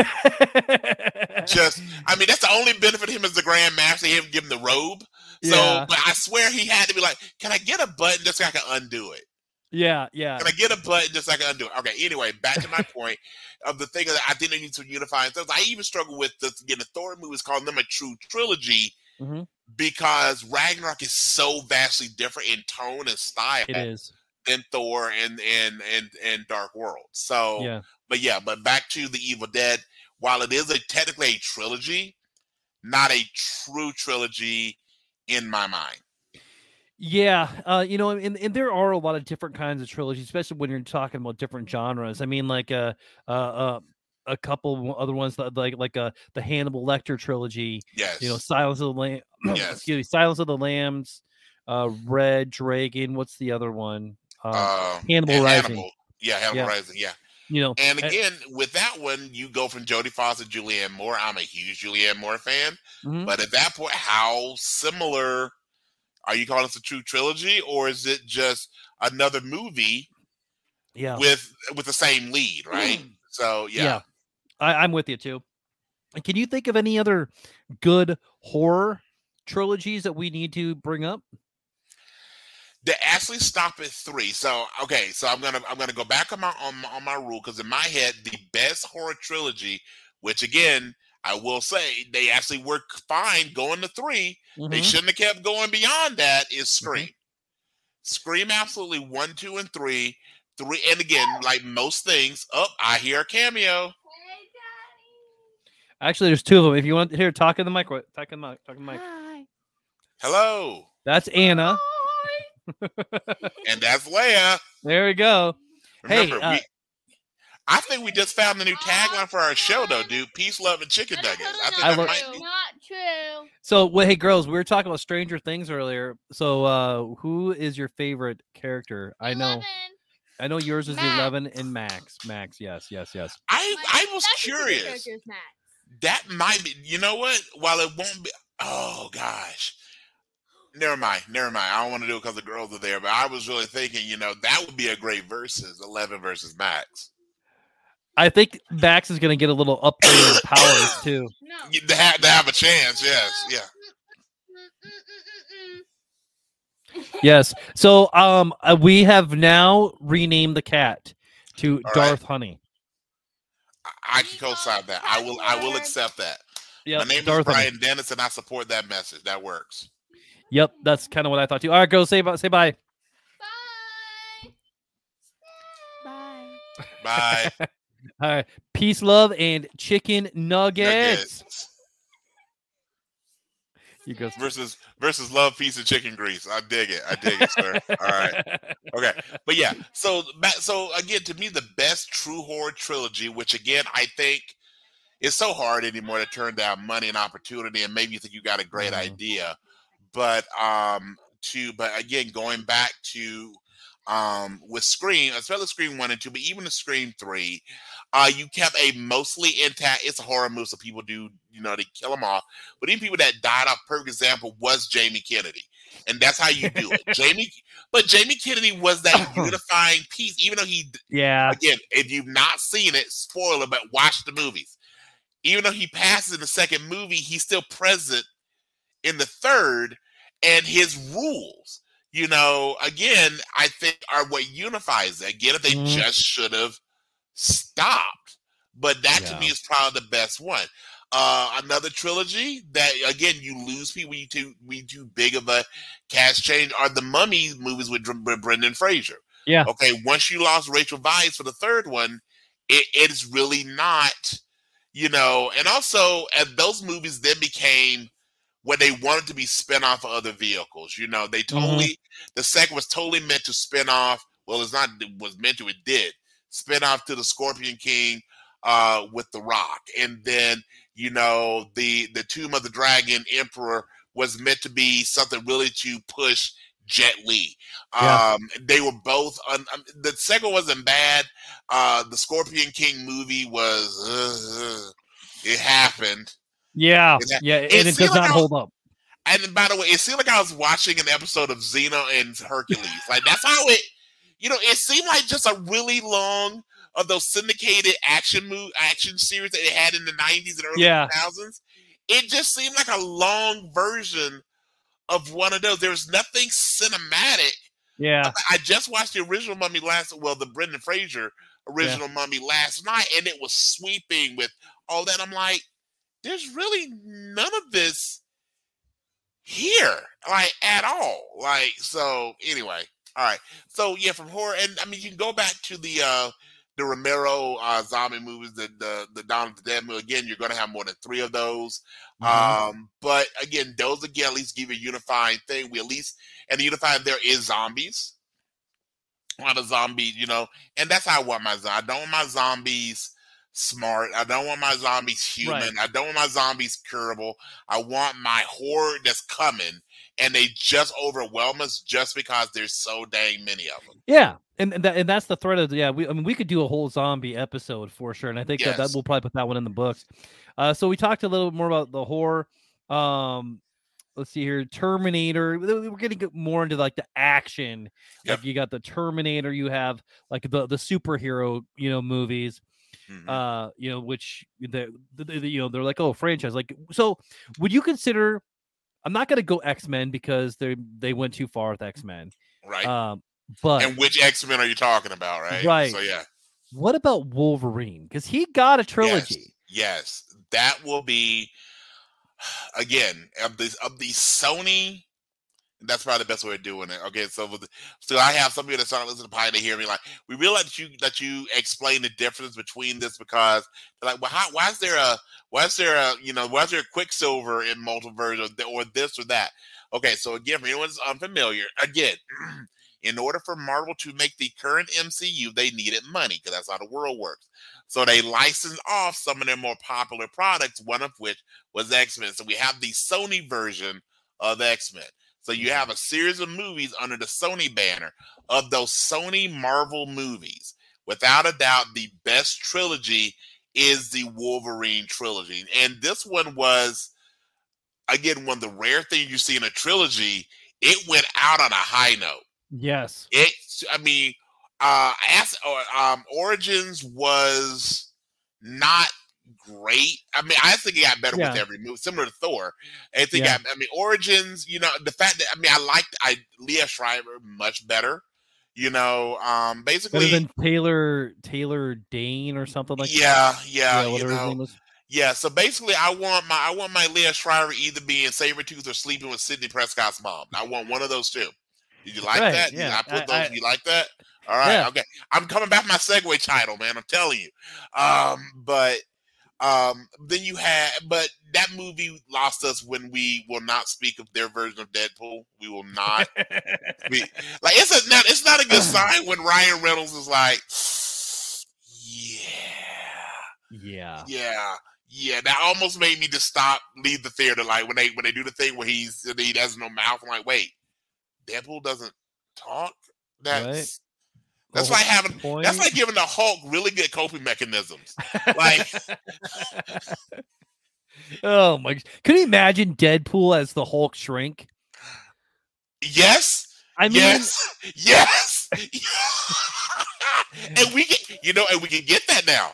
Just, I mean, that's the only benefit of him as the Grand Master. He haven't given the robe. So, but I swear he had to be like, can I get a button just so I can undo it? Yeah. Can I get a button just so I can undo it? Okay, anyway, back to my point of the thing that I think they need to unify themselves. I even struggle with the Thor movies, calling them a true trilogy because Ragnarok is so vastly different in tone and style. It is. Than Thor and Dark World. So, but back to the Evil Dead. While it is technically a trilogy, not a true trilogy in my mind. Yeah, and there are a lot of different kinds of trilogies, especially when you're talking about different genres. I mean, like a couple other ones like the Hannibal Lecter trilogy. Yes. Silence of the Lamb. Yes. Excuse me, Silence of the Lambs. Red Dragon. What's the other one? Hannibal Rising. Hannibal Rising. Yeah. And again, with that one, you go from Jodie Foster, Julianne Moore. I'm a huge Julianne Moore fan, but at that point, how similar are you calling this a true trilogy, or is it just another movie? Yeah, with the same lead, right? So I'm with you too. Can you think of any other good horror trilogies that we need to bring up? They actually stop at 3. So I'm gonna go back on my rule, because in my head, the best horror trilogy, which again I will say they actually work fine going to 3. They shouldn't have kept going beyond that. Is Scream. Scream absolutely 1, 2, and 3. 3, and again, like most things, I hear a cameo. Actually, there's 2 of them. If you want to hear, talk in the mic. Talk in the mic. Hi. Hello. That's Anna. And that's Leia. There we go. Remember, I think we just found the new tagline for our show, though, dude. Peace, love, and chicken nuggets. I think that might be. Not true. So, hey, girls, we were talking about Stranger Things earlier. So, who is your favorite character? 11. I know yours is Max. 11 and Max. Max, yes. I was curious. That might be. You know what? While it won't be. Oh gosh. Never mind. I don't want to do it because the girls are there, but I was really thinking, that would be a great versus 11 versus Max. I think Max is going to get a little upgrade in powers too. No. To have a chance, yes, yeah. Yes. So, we have now renamed the cat to Darth Honey. I can co-sign that. I will accept that. Yep. My name is Brian Dennis, and I support that message. That works. Yep, that's kind of what I thought too. All right, girls, say bye. Bye. Bye. All right, peace, love, and chicken nuggets. You go versus love, peace, and chicken grease. I dig it, sir. All right, okay, but yeah. So again, to me, the best true horror trilogy, which again I think is so hard anymore to turn down money and opportunity, and maybe you think you got a great idea, but again, going back to with Scream, especially Scream 1 and 2, but even the Scream 3, you kept a mostly intact. It's a horror movie, so people do, they kill them off. But even people that died off, perfect example was Jamie Kennedy. and that's how you do it. Jamie Kennedy was that unifying piece, even though again, if you've not seen it, spoiler, but watch the movies. Even though he passes in the second movie, he's still present in the third, and his rules, again, I think are what unifies it. Again, if they just should have stopped, but that to me is probably the best one. Another trilogy that, again, you lose people when you too big of a cast change are the Mummy movies with Brendan Fraser. Yeah. Okay, once you lost Rachel Weisz for the third one, it's really not, and also those movies then became what they wanted to be spin off of other vehicles. They totally, the second was totally meant to spin off. Well, it was meant to, it did spin off to the Scorpion King with The Rock. And then, the Tomb of the Dragon Emperor was meant to be something really to push Jet Li. They were both, the second wasn't bad. The Scorpion King movie was, it happened. Yeah, and it does not hold up. And by the way, it seemed like I was watching an episode of Xena and Hercules. Like, that's how it, it seemed like just a really long of those syndicated action series that they had in the 90s and early 2000s. It just seemed like a long version of one of those. There was nothing cinematic. Yeah. I just watched the original Mummy the Brendan Fraser original Mummy last night, and it was sweeping with all that. I'm like, there's really none of this here, like, at all. Like, so anyway, all right. So yeah, from horror, and I mean, you can go back to the Romero zombie movies, the Dawn of the Dead movie. Again, you're going to have more than 3 of those. But again, those again at least give you a unifying thing. And the unifying there is zombies. A lot of zombies, and that's how I want my zombies. I don't want my zombies smart. I don't want my zombies human. Right. I don't want my zombies curable. I want my horde that's coming, and they just overwhelm us just because there's so dang many of them. Yeah, and that's the threat of we could do a whole zombie episode for sure, and I think that we'll probably put that one in the books. So we talked a little bit more about the horror. Let's see here, Terminator. We're getting more into like the action. Yep. Like you got the Terminator. You have like the superhero movies. Which they're like, oh, franchise. Like, so would you consider? I'm not going to go X-Men because they went too far with X-Men, right? But and which X-Men are you talking about, right? Right. So yeah. What about Wolverine? Because he got a trilogy. Yes, that will be again of the Sony. That's probably the best way of doing it. Okay, so I have some people that start listening to Pie. They hear me like, we realize that you explain the difference between this because they're like, well, why is there a Quicksilver in Multiverse or this or that? Okay, so again, for anyone who's unfamiliar, again, in order for Marvel to make the current MCU, they needed money because that's how the world works. So they licensed off some of their more popular products, one of which was X-Men. So we have the Sony version of X-Men. So you have a series of movies under the Sony banner of those Sony Marvel movies. Without a doubt, the best trilogy is the Wolverine trilogy. And this one was, again, one of the rare things you see in a trilogy. It went out on a high note. Yes. Origins was not great. I mean, I think it got better with every movie, similar to Thor. Origins, the fact that I Leah Schreiber much better. Basically better than Taylor Dane or something like that. Yeah. So basically, I want my Leah Schreiber either being Sabretooth or sleeping with Sidney Prescott's mom. I want one of those two. Did you like that? Yeah. I put those. You like that? All right. Yeah. Okay. I'm coming back with my segue title, man. I'm telling you. But that movie lost us when we will not speak of their version of Deadpool. We will not. It's not a good sign when Ryan Reynolds is like, yeah. That almost made me just leave the theater. Like when they do the thing where he has no mouth. I'm like, wait, Deadpool doesn't talk. That's like giving the Hulk really good coping mechanisms. Like, oh my! Could you imagine Deadpool as the Hulk shrink? Yes. I mean, yes. And we can, and we can get that now.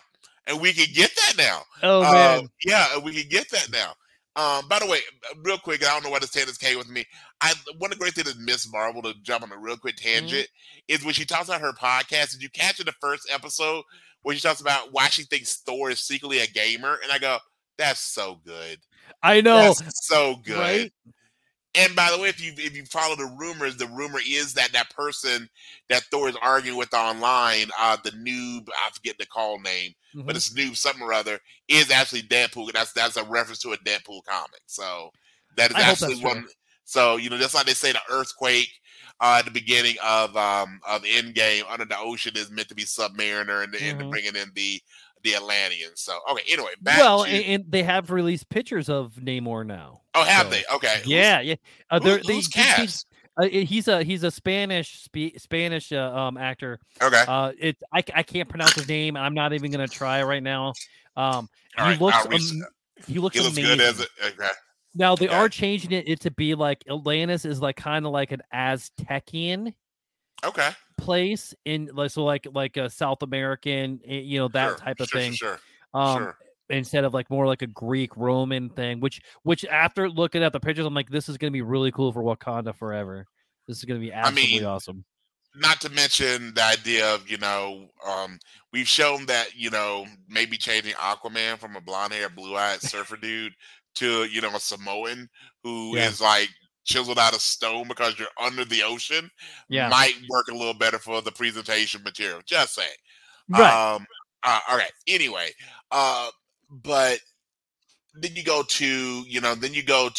oh man, Yeah, and we can get that now. By the way, real quick, I don't know why this tangent came with me. One of the great things that Miss Marvel, to jump on a real quick tangent, is when she talks about her podcast. Did you catch in the first episode where she talks about why she thinks Thor is secretly a gamer? And I go, that's so good. I know, That's so good. right? And by the way, if you follow the rumor is that person that Thor is arguing with online, the noob, I forget the call name, but it's noob something or other, is actually Deadpool. That's a reference to a Deadpool comic. So that is actually one. True. So just like they say, the earthquake at the beginning of Endgame under the ocean is meant to be Submariner, and bringing in the Atlanteans. So okay, anyway, and they have released pictures of Namor now. Oh, have they? Okay. Yeah. Who's cast? He's a Spanish actor. Okay. I can't pronounce his name. I'm not even gonna try right now. He looks amazing. Good as it. Okay. Now they are changing it to be like Atlantis is like kind of like an Aztecian place in like a South American, that type of thing. Sure. Instead of like more like a Greek Roman thing, which after looking at the pictures, I'm like, this is going to be really cool for Wakanda forever. This is going to be absolutely awesome. Not to mention the idea of, we've shown that, maybe changing Aquaman from a blonde haired, blue eyed surfer dude to, a Samoan who is like chiseled out of stone because you're under the ocean might work a little better for the presentation material. Just saying. Right. All right. Anyway, but then you go to, when he goes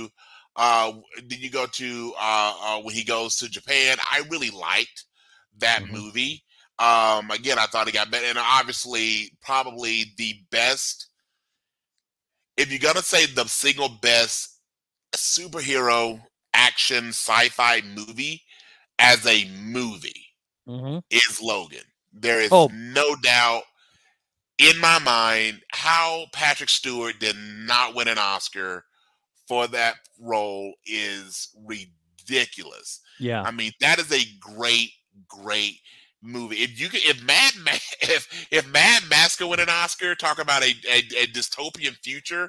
to Japan. I really liked that movie. Again, I thought it got better, and obviously probably the best, if you're going to say the single best superhero action sci-fi movie as a movie is Logan. There is no doubt in my mind how Patrick Stewart did not win an Oscar for that role is ridiculous. Yeah. I mean, that is a great movie. If Mad Max could win an Oscar, talk about a dystopian future.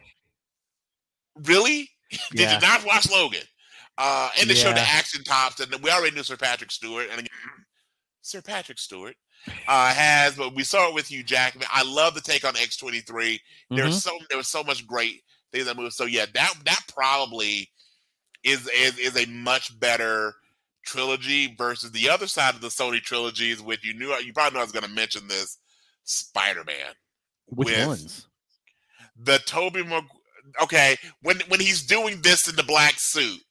Really? Did you not watch Logan? And they showed the action tops, and we already knew Sir Patrick Stewart. And again, Sir Patrick Stewart but we saw it with Hugh Jackman. I love the take on X-23. There was so much great things that moved. So yeah, that probably is a much better trilogy versus the other side of the Sony trilogies, which you probably know I was going to mention this, Spider-Man. Which ones? The Tobey okay, when he's doing this in the black suit.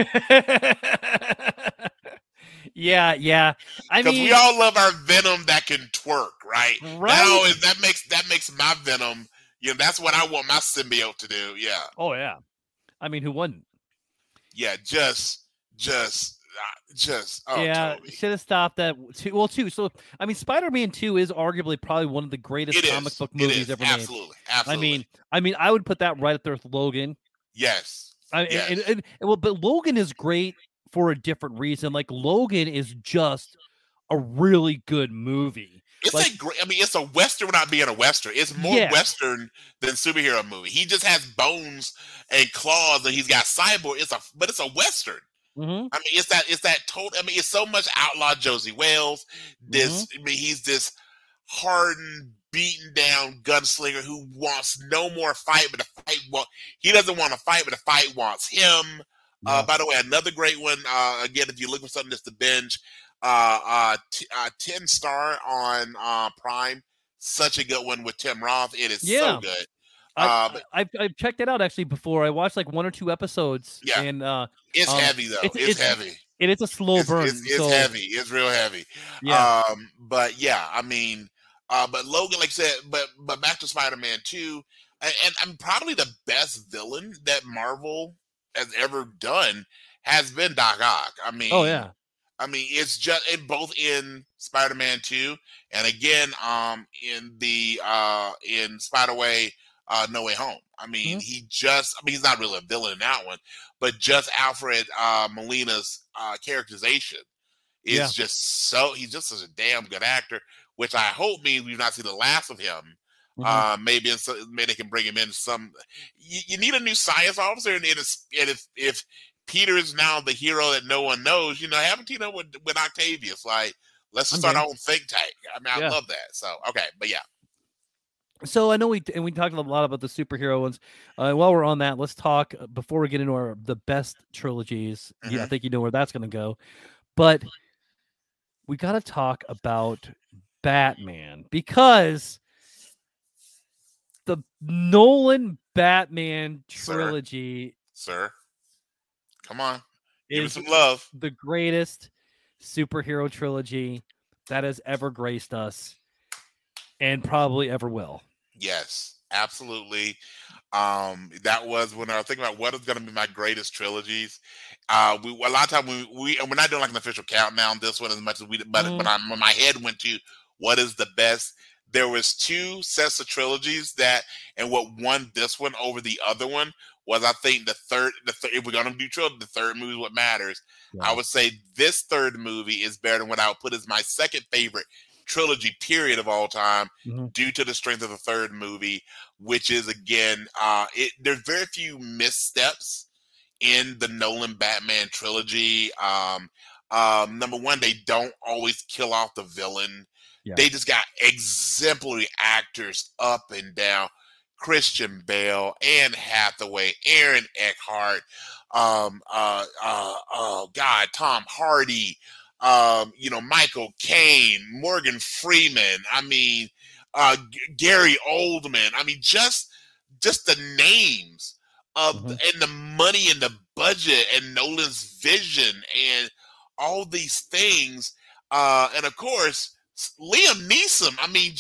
Yeah. I mean, we all love our Venom that can twerk, right? Right. That makes my Venom. That's what I want my symbiote to do. Yeah. Oh yeah. I mean, who wouldn't? Yeah. Just. Oh, yeah. Should have stopped that. Two. So I mean, Spider-Man 2 is arguably probably one of the greatest comic book movies ever made. Absolutely. I mean, I would put that right up there with Logan. Yes. But Logan is great for a different reason. Like Logan is just a really good movie. It's a Western without being a Western. It's more Western than superhero movie. He just has bones and claws, and he's got cyborg. But it's a Western. I mean, it's that total. I mean, it's so much outlaw Josie Wales. He's this hardened, beaten down gunslinger who wants no more fight, but the fight he doesn't want to fight, but the fight wants him. By the way, another great one. Again, if you're looking for something just to binge, 10 Star on Prime. Such a good one with Tim Roth. It is so good. I've checked it out actually before. I watched like 1 or 2 episodes. Yeah, and it's heavy though. It's heavy. It is a slow burn. It's heavy. It's real heavy. Yeah. But yeah, I mean, but Logan, like I said, but back to Spider-Man 2, and probably the best villain that Marvel has ever done has been Doc Ock. I mean, I mean, it's just both in Spider-Man 2 and again in Spider-Way No Way Home. I mean, he's not really a villain in that one, but just Alfred Molina's characterization is he's just such a damn good actor, which I hope means we've not seen the last of him. Maybe they can bring him in some. You need a new science officer, and if Peter is now the hero that no one knows, have him team up with Octavius. Like, let's just start our own think tank. I mean, I love that. So okay, but yeah. So I know we talked a lot about the superhero ones. While we're on that, let's talk before we get into the best trilogies. I think you know where that's going to go, but we got to talk about Batman, because the Nolan Batman trilogy, sir, come on, give me some love. The greatest superhero trilogy that has ever graced us, and probably ever will. Yes, absolutely. That was when I was thinking about what is going to be my greatest trilogies. A lot of times we're not doing like an official countdown on this one as much as but when my head went to what is the best. There was two sets of trilogies and what won this one over the other one was, I think, the third. If we're going to do trilogy, the third movie is what matters. Yeah. I would say this third movie is better than what I would put as my second favorite trilogy period of all time, due to the strength of the third movie, which is, again, there's very few missteps in the Nolan Batman trilogy. Number one, they don't always kill off the villain. Yeah. They just got exemplary actors up and down. Christian Bale, Anne Hathaway, Aaron Eckhart, Tom Hardy, Michael Caine, Morgan Freeman. I mean, Gary Oldman. I mean, just the names of and the money and the budget and Nolan's vision and all these things. And of course, Liam Neeson.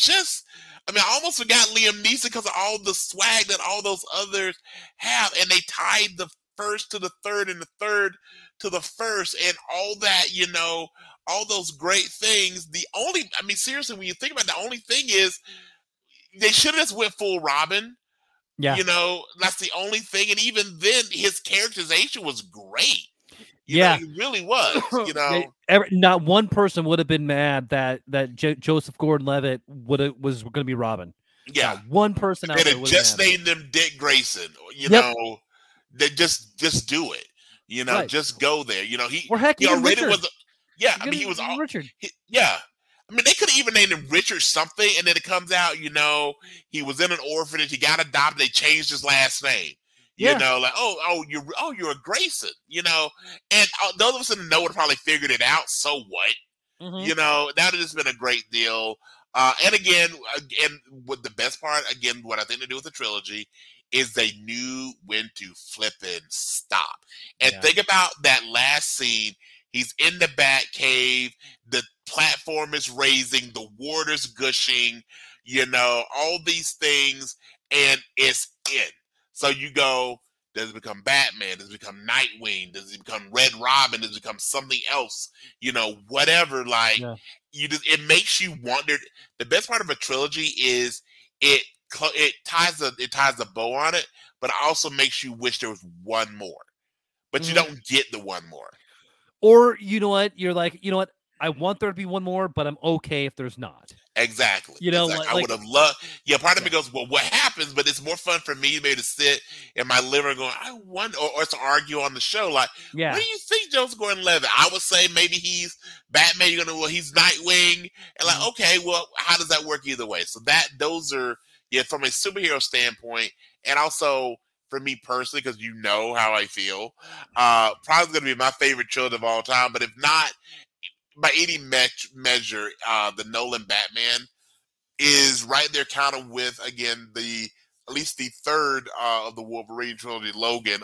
I almost forgot Liam Neeson because of all the swag that all those others have, and they tied the first to the third and the third to the first, and all that, all those great things. Seriously, when you think about it, the only thing is they should have just went full Robin. Yeah. That's the only thing. And even then, his characterization was great. It really was. Not one person would have been mad that Joseph Gordon-Levitt was going to be Robin. Yeah, not one person out there would just named him Dick Grayson. They just do it. Right. Just go there. He already Richard. Was. He was all Richard. They could have even named him Richard something, and then it comes out, he was in an orphanage. He got adopted. They changed his last name. You're a Grayson, and those of us in the know would have probably figured it out. So what? That would have just been a great deal. And again, what the best part, again, what I think to do with the trilogy is they knew when to flip and stop. And think about that last scene. He's in the Bat Cave. The platform is raising. The water's gushing. All these things, and it's in. So you go, does it become Batman? Does it become Nightwing? Does it become Red Robin? Does it become something else? Whatever. It makes you wonder. The best part of a trilogy is it ties the bow on it, but it also makes you wish there was one more. But you don't get the one more. Or you know what? You're like, I want there to be one more, but I'm okay if there's not. Exactly. I would have loved. Yeah, part of me goes, well, what happens? But it's more fun for me maybe to sit in my living room going, I wonder, or to argue on the show. Like, what do you think Joseph Gordon-Levitt? I would say maybe he's Batman. You're gonna, he's Nightwing, and okay, well, how does that work either way? So those are from a superhero standpoint, and also for me personally, because how I feel, probably gonna be my favorite trilogy of all time. But if not, by any measure, the Nolan Batman is right there, kind of with, again, at least the third of the Wolverine trilogy, Logan,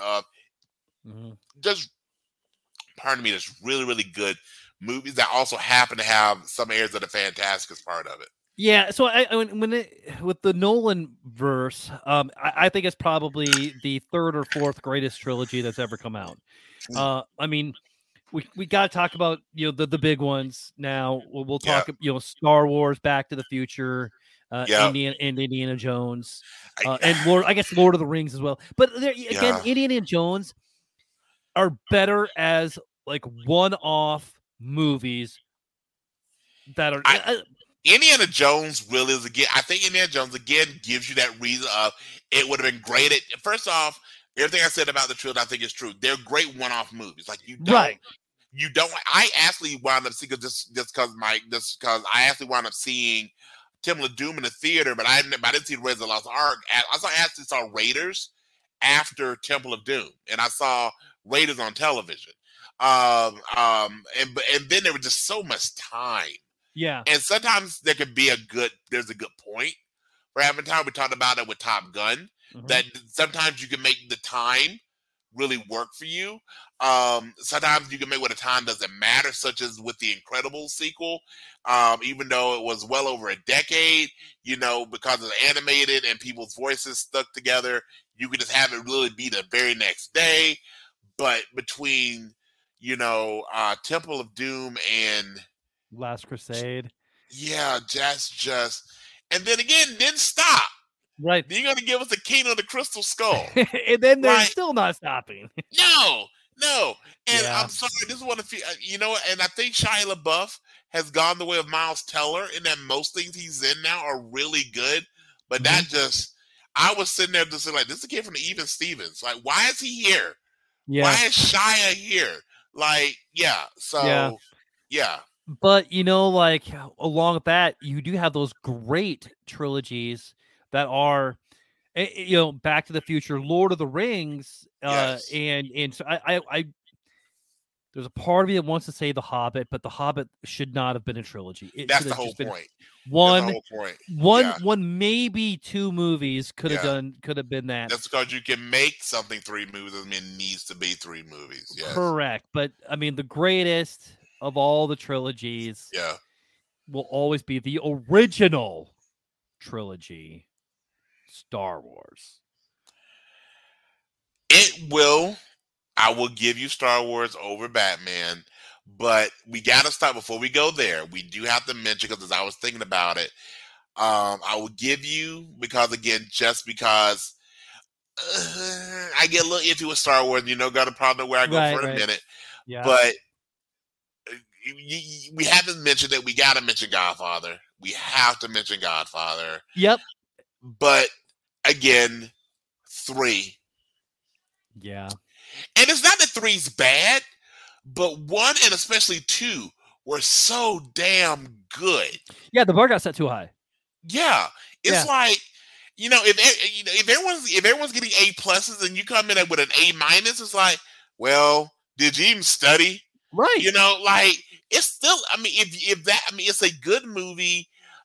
just, pardon me, just really, really good movies that also happen to have some areas that are fantastic as part of it. Yeah, so with the Nolan verse, I think it's probably the third or fourth greatest trilogy that's ever come out. we got to talk about the big ones now. We'll Yeah. talk Star Wars, Back to the Future, Yeah. Indiana Jones, and I guess Lord of the Rings as well. But there, again, Yeah. Indiana Jones are better as like one-off movies that are. Indiana Jones really is again. I think Indiana Jones again gives you that reason of it would have been great. First off, everything I said about the trilogy I think is true. They're great one-off movies. Like you don't. I actually wound up seeing just because I actually wound up seeing Temple of Doom in the theater, but I didn't see Raiders of the Lost Ark. I actually saw Raiders after Temple of Doom, and I saw Raiders on television. And then there was just so much time. Yeah. And sometimes there's a good point for having time. We talked about it with Top Gun, that sometimes you can make the time really work for you. Sometimes you can make what a time doesn't matter, such as with the Incredibles sequel. Even though it was well over a decade, because it's animated and people's voices stuck together, you could just have it really be the very next day. But between, Temple of Doom and Last Crusade. Yeah, just. And then again, didn't stop. Right. Then you're going to give us the Kingdom of the Crystal Skull. And then they're still not stopping. No. And Yeah. I'm sorry, this is one of and I think Shia LaBeouf has gone the way of Miles Teller in that most things he's in now are really good. But that I was sitting there just like, this is a kid from the Even Stevens. Like, why is he here? Yeah. Why is Shia here? Like, yeah. So, yeah. But, like along with that, you do have those great trilogies that are, Back to the Future, Lord of the Rings, Yes. and so I there's a part of me that wants to say The Hobbit, but The Hobbit should not have been a trilogy. That's the whole point. One, maybe two movies could have been that. That's because you can make something 3 movies. Doesn't mean it needs to be 3 movies. Yes. Correct. But I mean, the greatest of all the trilogies will always be the original trilogy, Star Wars. I will give you Star Wars over Batman, but we got to stop before we go there. We do have to mention, because as I was thinking about it, I will give you, because I get a little into with Star Wars, got a problem where I go for a minute. Yeah. But we haven't mentioned it. We got to mention Godfather. We have to mention Godfather. Yep. But again, 3. Yeah. And it's not that 3's bad, but 1 and especially 2 were so damn good. Yeah, the bar got set too high. Yeah. It's like, if everyone's getting A+ and you come in with an A-, it's like, well, did you even study? Right. It's still, it's a good movie.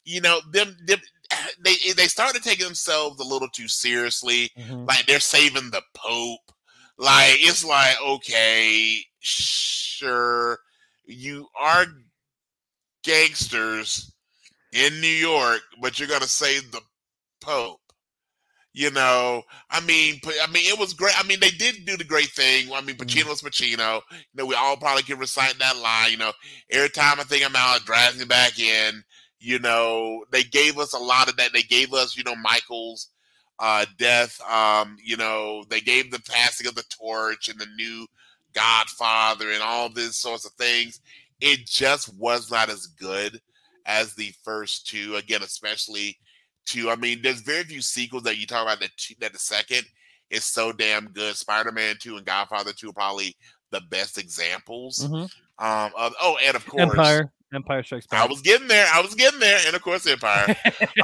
They started taking themselves a little too seriously. Like they're saving the Pope. Like, it's like, okay, sure, you are gangsters in New York, but you're gonna save the Pope. It was great. They did do the great thing. Pacino's Pacino. We all probably can recite that line. Every time I think I'm out, it drives me back in. They gave us a lot of that. They gave us, Michael's death. They gave the passing of the torch and the new Godfather and all these sorts of things. It just was not as good as the first 2. Again, especially 2. There's very few sequels that you talk about that the second is so damn good. Spider-Man 2 and Godfather 2 are probably the best examples. And of course, Empire Strikes Back. I was getting there, and of course, Empire.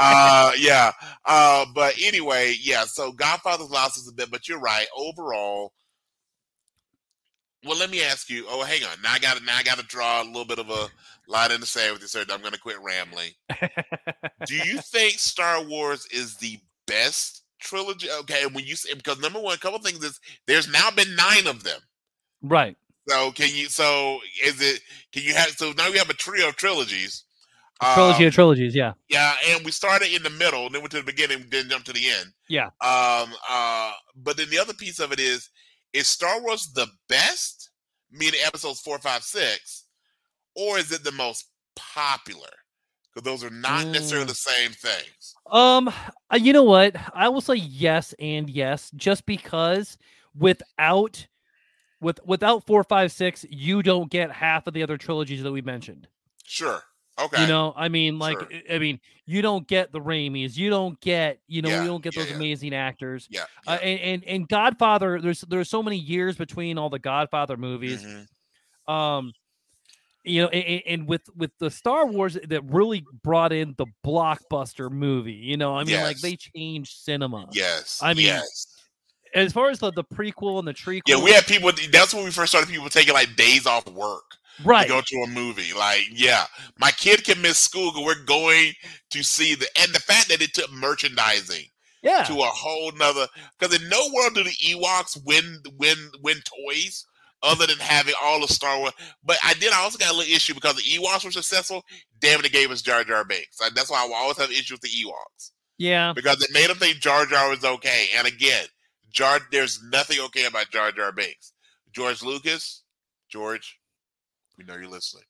But anyway, so Godfather's lost us a bit, but you're right. Overall, well, let me ask you. Oh, hang on. Now I gotta draw a little bit of a line in the sand with you, sir. I'm gonna quit rambling. Do you think Star Wars is the best trilogy? Okay, and when you say, because number one, a couple things is there's now been 9 of them. Right. So can you have now we have a trio of trilogies. Trilogy of trilogies, yeah. Yeah, and we started in the middle, and then went to the beginning, then jumped to the end. Yeah. But then the other piece of it is Star Wars the best? meaning episodes 4, 5, 6, or is it the most popular? Because those are not necessarily the same things. You know what? I will say yes and yes, just because without 4, 5, 6, you don't get half of the other trilogies that we mentioned. Sure. Okay. You know, I mean, like, Sure. I mean, you don't get the Raimis, you don't get, you know, you don't get those amazing actors. Yeah. And Godfather, there's so many years between all the Godfather movies. You know, and with the Star Wars that really brought in the blockbuster movie, you know, I mean, like they changed cinema. Yes. I mean, as far as the prequel and the trequel. Yeah, we had people, that's when we first started people taking like days off work. Right. To go to a movie. Like, yeah, my kid can miss school because we're going to see and the fact that it took merchandising to a whole nother, because in no world do the Ewoks win toys other than having all the Star Wars. But I also got a little issue because the Ewoks were successful. Damn it, it gave us Jar Jar Binks. That's why I always have issues with the Ewoks. Yeah. Because it made them think Jar Jar was okay. And again, there's nothing okay about Jar Jar Binks. George Lucas, we know you're listening.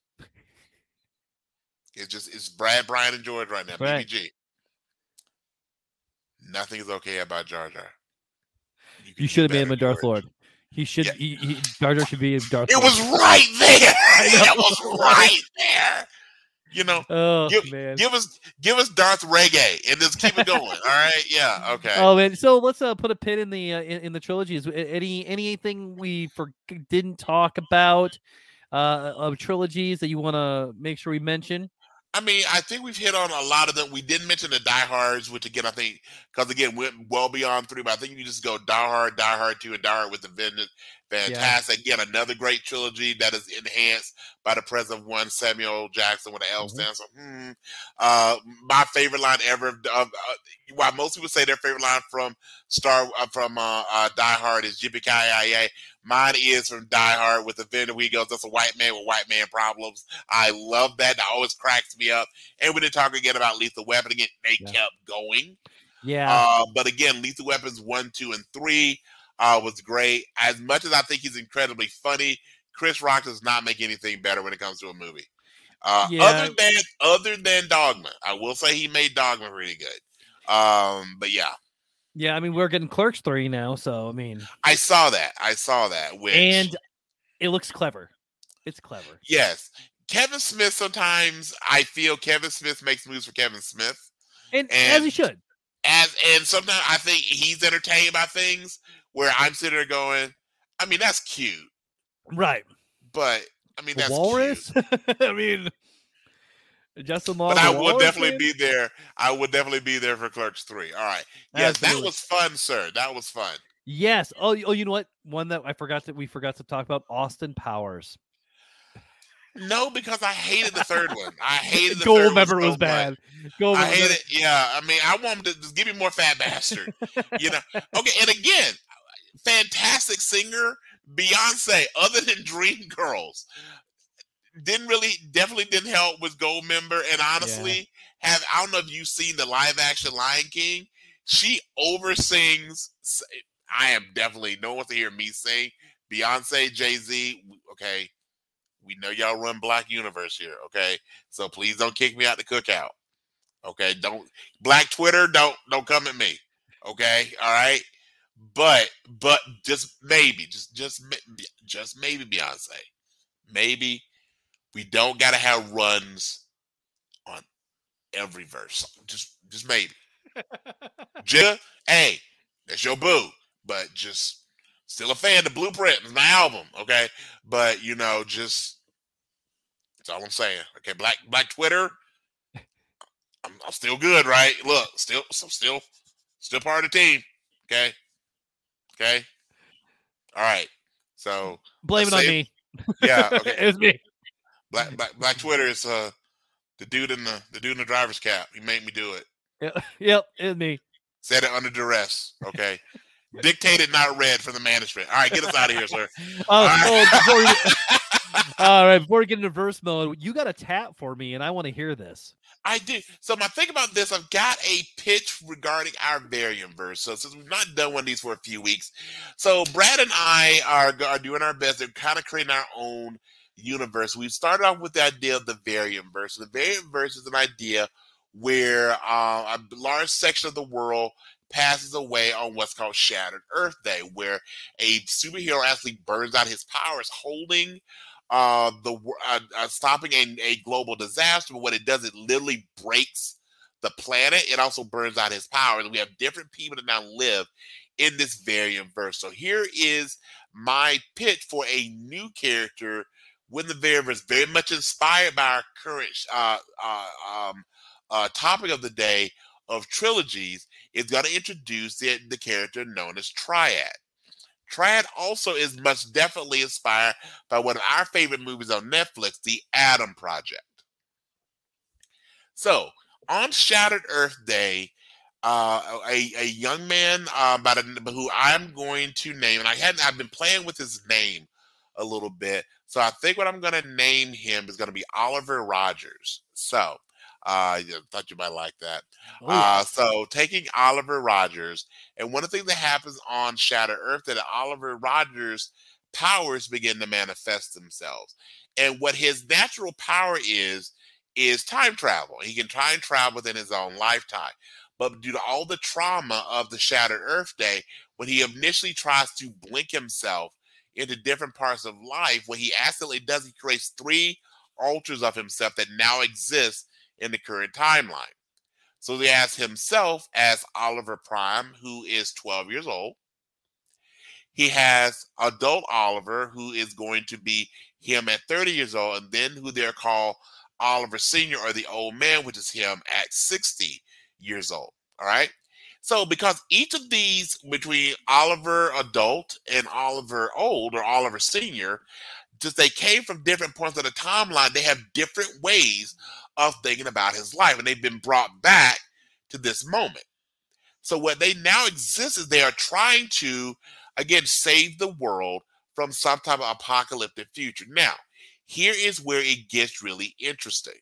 It's Brad, Brian, and George right now. Right. BBG. Nothing is okay about Jar Jar. You should have made him a Darth Lord. He should. Jar Jar should be a Darth Lord. It was right there. It was right there. You know, give us Darth Reggae and just keep it going. All right, yeah, okay. Oh man, so let's put a pin in the trilogies. Anything we didn't talk about of trilogies that you want to make sure we mention? I mean, I think we've hit on a lot of them. We didn't mention the Die Hards, which again, I think, because again, went well beyond 3, but I think you just go Die Hard, Die Hard 2, and Die Hard with the Vengeance. Fantastic. Yeah. Again, another great trilogy that is enhanced by the presence of one Samuel Jackson with an L stands. My favorite line ever, while most people say their favorite line from Die Hard is Yippee-ki-yay, mine is from Die Hard with the Vengeance. He goes, that's a white man with white man problems. I love that. That always cracks me up. And we didn't talk again about Lethal Weapon. Again, they kept going. Yeah. But again, Lethal Weapons 1, 2, and 3 was great. As much as I think he's incredibly funny, Chris Rock does not make anything better when it comes to a movie. Other than Dogma, I will say he made Dogma really good. But yeah. Yeah, I mean, we're getting Clerks 3 now, so I mean, I saw that. And it looks clever. It's clever. Yes, Kevin Smith. Sometimes I feel Kevin Smith makes moves for Kevin Smith, and as he should. And sometimes I think he's entertained by things where I'm sitting there going, I mean, that's cute, right? But I mean, that's Walrus. I mean, Justin Long. But I would definitely be there. I would definitely be there for Clerks 3. All right. Yes, Absolutely. That was fun, sir. That was fun. Yes. Oh, you know what? One that we forgot to talk about, Austin Powers. No, because I hated the third one. I hated the third one. Goldmember was bad. I hated it. Yeah. I mean, I want him to just give me more Fat Bastard. You know? Okay. And again, fantastic singer, Beyonce, other than Dreamgirls. Definitely didn't help with Goldmember. And honestly, I don't know if you've seen the live action Lion King. She oversings. I am definitely, no one wants to hear me sing. Beyonce, Jay-Z, okay. We know y'all run Black Universe here, okay? So please don't kick me out the cookout. Okay, Black Twitter, don't come at me. Okay, all right? But just maybe, just maybe Beyonce. Maybe we don't gotta have runs on every verse. Just maybe. Hey, that's your boo. But just still a fan of Blueprint. It's my album, okay? But that's all I'm saying. Okay, Black Twitter. I'm still good, right? Look, still part of the team. Okay. All right. So blame it on me. Yeah, okay. It was me. Black Twitter is the dude in the driver's cap. He made me do it. Yep, it was me. Said it under duress. Okay. Dictated, not read, from the management. All right, get us out of here, sir. All right, before we get into verse mode, you got a tap for me, and I want to hear this. I do. So my thing about this, I've got a pitch regarding our variant verse. So since we've not done one of these for a few weeks, so Brad and I are doing our best. They're kind of creating our own universe. We started off with the idea of the variant verse. The variant verse is an idea where a large section of the world passes away on what's called Shattered Earth Day, where a superhero actually burns out his powers, holding stopping a global disaster. But what it does, it literally breaks the planet. It also burns out his powers. We have different people that now live in this variant verse. So here is my pitch for a new character with the variant verse, very much inspired by our current topic of the day of trilogies. Is going to introduce the character known as Triad. Triad also is most definitely inspired by one of our favorite movies on Netflix, The Adam Project. So, on Shattered Earth Day, a young man who I'm going to name, and I've been playing with his name a little bit, so I think what I'm going to name him is going to be Oliver Rogers. So, I thought you might like that. So taking Oliver Rogers, and one of the things that happens on Shattered Earth, that Oliver Rogers' powers begin to manifest themselves. And what his natural power is time travel. He can try and travel within his own lifetime. But due to all the trauma of the Shattered Earth Day, when he initially tries to blink himself into different parts of life, what he accidentally does, he creates 3 alters of himself that now exist in the current timeline. So he has himself as Oliver Prime, who is 12 years old. He has adult Oliver, who is going to be him at 30 years old, and then who they're called Oliver Sr., or the old man, which is him at 60 years old. All right. So because each of these, between Oliver adult and Oliver old, or Oliver Sr., just they came from different points of the timeline, they have different ways of thinking about his life, and they've been brought back to this moment. So what they now exist is they are trying to, again, save the world from some type of apocalyptic future. Now, here is where it gets really interesting.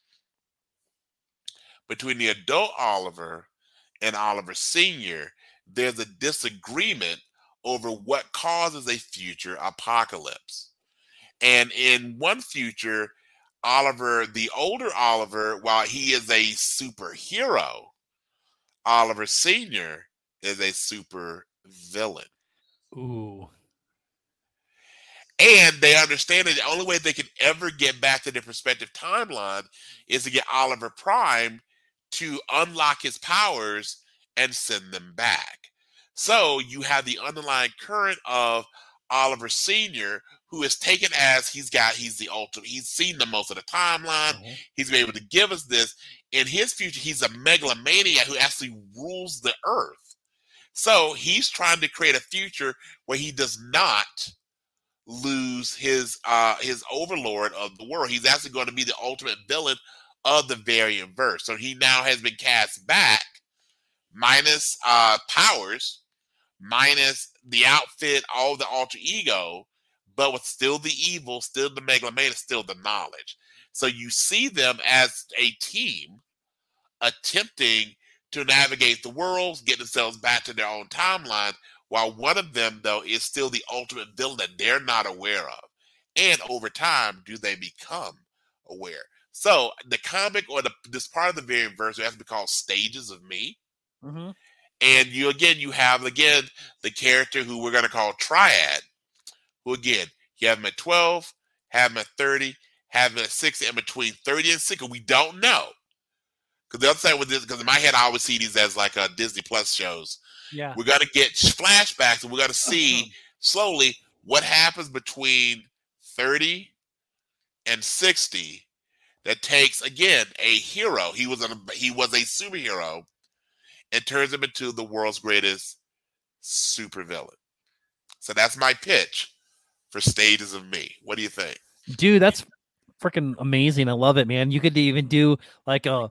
Between the adult Oliver and Oliver Sr., there's a disagreement over what causes a future apocalypse. And in one future, Oliver, the older Oliver, while he is a superhero, Oliver Sr. is a super villain. Ooh. And they understand that the only way they can ever get back to their respective timeline is to get Oliver Prime to unlock his powers and send them back. So you have the underlying current of Oliver Sr., who is taken as he's the ultimate, he's seen the most of the timeline. Mm-hmm. He's been able to give us this. In his future, he's a megalomaniac who actually rules the earth. So he's trying to create a future where he does not lose his overlord of the world. He's actually going to be the ultimate villain of the variant verse. So he now has been cast back, minus powers, minus the outfit, all the alter ego, but with still the evil, still the megalomania, still the knowledge. So you see them as a team attempting to navigate the world, get themselves back to their own timeline, while one of them, though, is still the ultimate villain that they're not aware of. And over time, do they become aware? So the comic, or this part of the variant verse, has to be called Stages of Me. Mm-hmm. And you have the character who we're going to call Triad, who again, you have him at 12, have him at 30, have him at 60, and between 30 and 60, we don't know. Because the other side with this, because in my head, I always see these as like Disney Plus shows. Yeah. We're going to get flashbacks, and we're going to see slowly what happens between 30 and 60 that takes, again, a hero. He was a superhero, and turns him into the world's greatest supervillain. So that's my pitch for Stages of Me. What do you think? Dude, that's freaking amazing. I love it, man. You could even do like a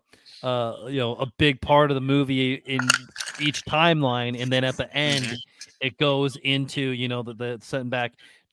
big part of the movie in each timeline, and then at the end it goes into, the setting back.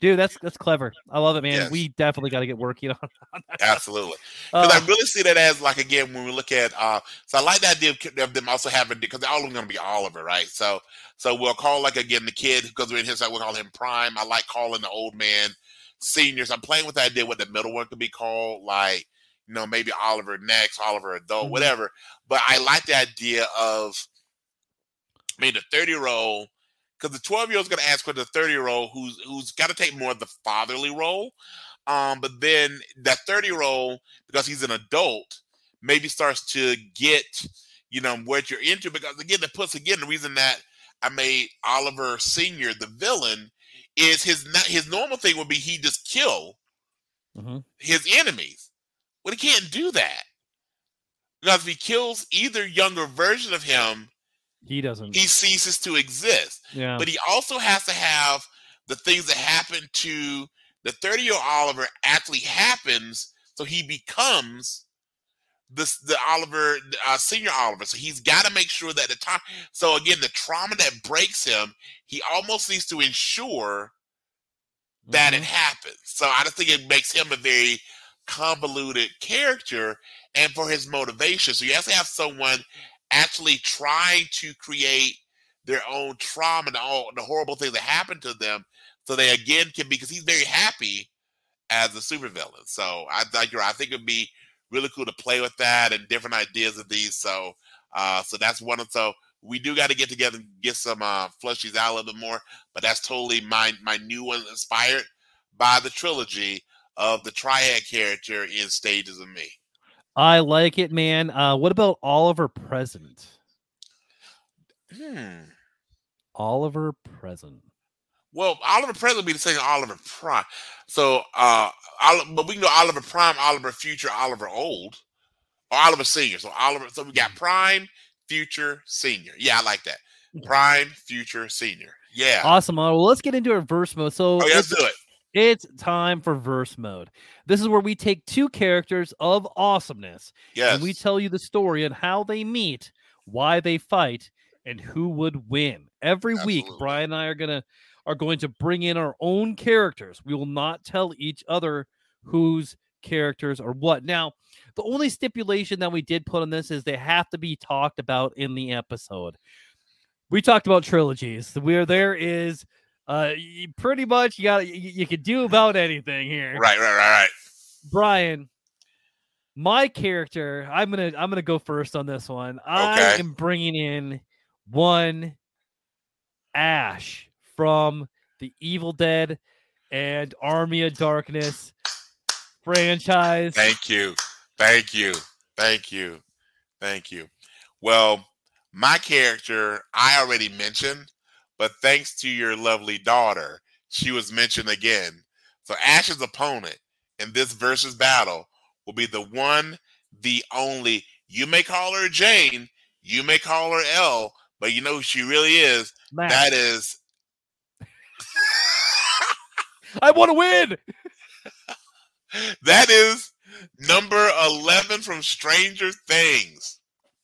Dude, that's clever. I love it, man. Yes. We definitely got to get working on that. Absolutely. Because I really see that as, like, again, when we look at, so I like the idea of them also having, because they're all going to be Oliver, right? So we'll call, like, again, the kid, because we're in his side, we'll call him Prime. I like calling the old man Seniors. I'm playing with the idea what the middle one could be called, like, maybe Oliver Next, Oliver Adult, whatever. But I like the idea of, the 30-year-old, because the 12-year-old is going to ask for the 30-year-old who's got to take more of the fatherly role. But then that 30-year-old, because he's an adult, maybe starts to get, what you're into. Because again, that puts the reason that I made Oliver Sr. the villain is his normal thing would be he just kill his enemies. Well, he can't do that. Because if he kills either younger version of him, he ceases to exist. Yeah. But he also has to have the things that happen to the 30-year-old Oliver actually happens, so he becomes the Oliver, Senior Oliver. So he's got to make sure that the time. So again, the trauma that breaks him, he almost needs to ensure that it happens. So I just think it makes him a very convoluted character, and for his motivation. So you have to have someone actually trying to create their own trauma and all the horrible things that happen to them, so they again can be, because he's very happy as a supervillain. So I think it'd be really cool to play with that and different ideas of these. So that's one of, so we do got to get together and get some flush these out a little bit more. But that's totally my new one, inspired by the trilogy of the Triad character in Stages of Me. I like it, man. What about Oliver Present? Oliver Present. Well, Oliver Present would be the same as Oliver Prime. So, but we can go Oliver Prime, Oliver Future, Oliver Old, or Oliver Senior. So we got Prime, Future, Senior. Yeah, I like that. Prime, Future, Senior. Yeah. Awesome. Well, let's get into our verse mode. So let's do it. It's time for verse mode. This is where we take two characters of awesomeness, and we tell you the story and how they meet, why they fight, and who would win. Every week, Brian and I are going to bring in our own characters. We will not tell each other whose characters are what. Now, the only stipulation that we did put on this is they have to be talked about in the episode. We talked about trilogies, where there is pretty much you can do about anything here. Right. Brian, my character, I'm gonna go first on this one. I am bringing in one Ash from the Evil Dead and Army of Darkness franchise. Thank you. Well, my character I already mentioned, but thanks to your lovely daughter, she was mentioned again. So Ash's opponent in this versus battle will be the one, the only. You may call her Jane, you may call her Elle, but you know who she really is. Matt. That is. I want to win. That is number 11 from Stranger Things.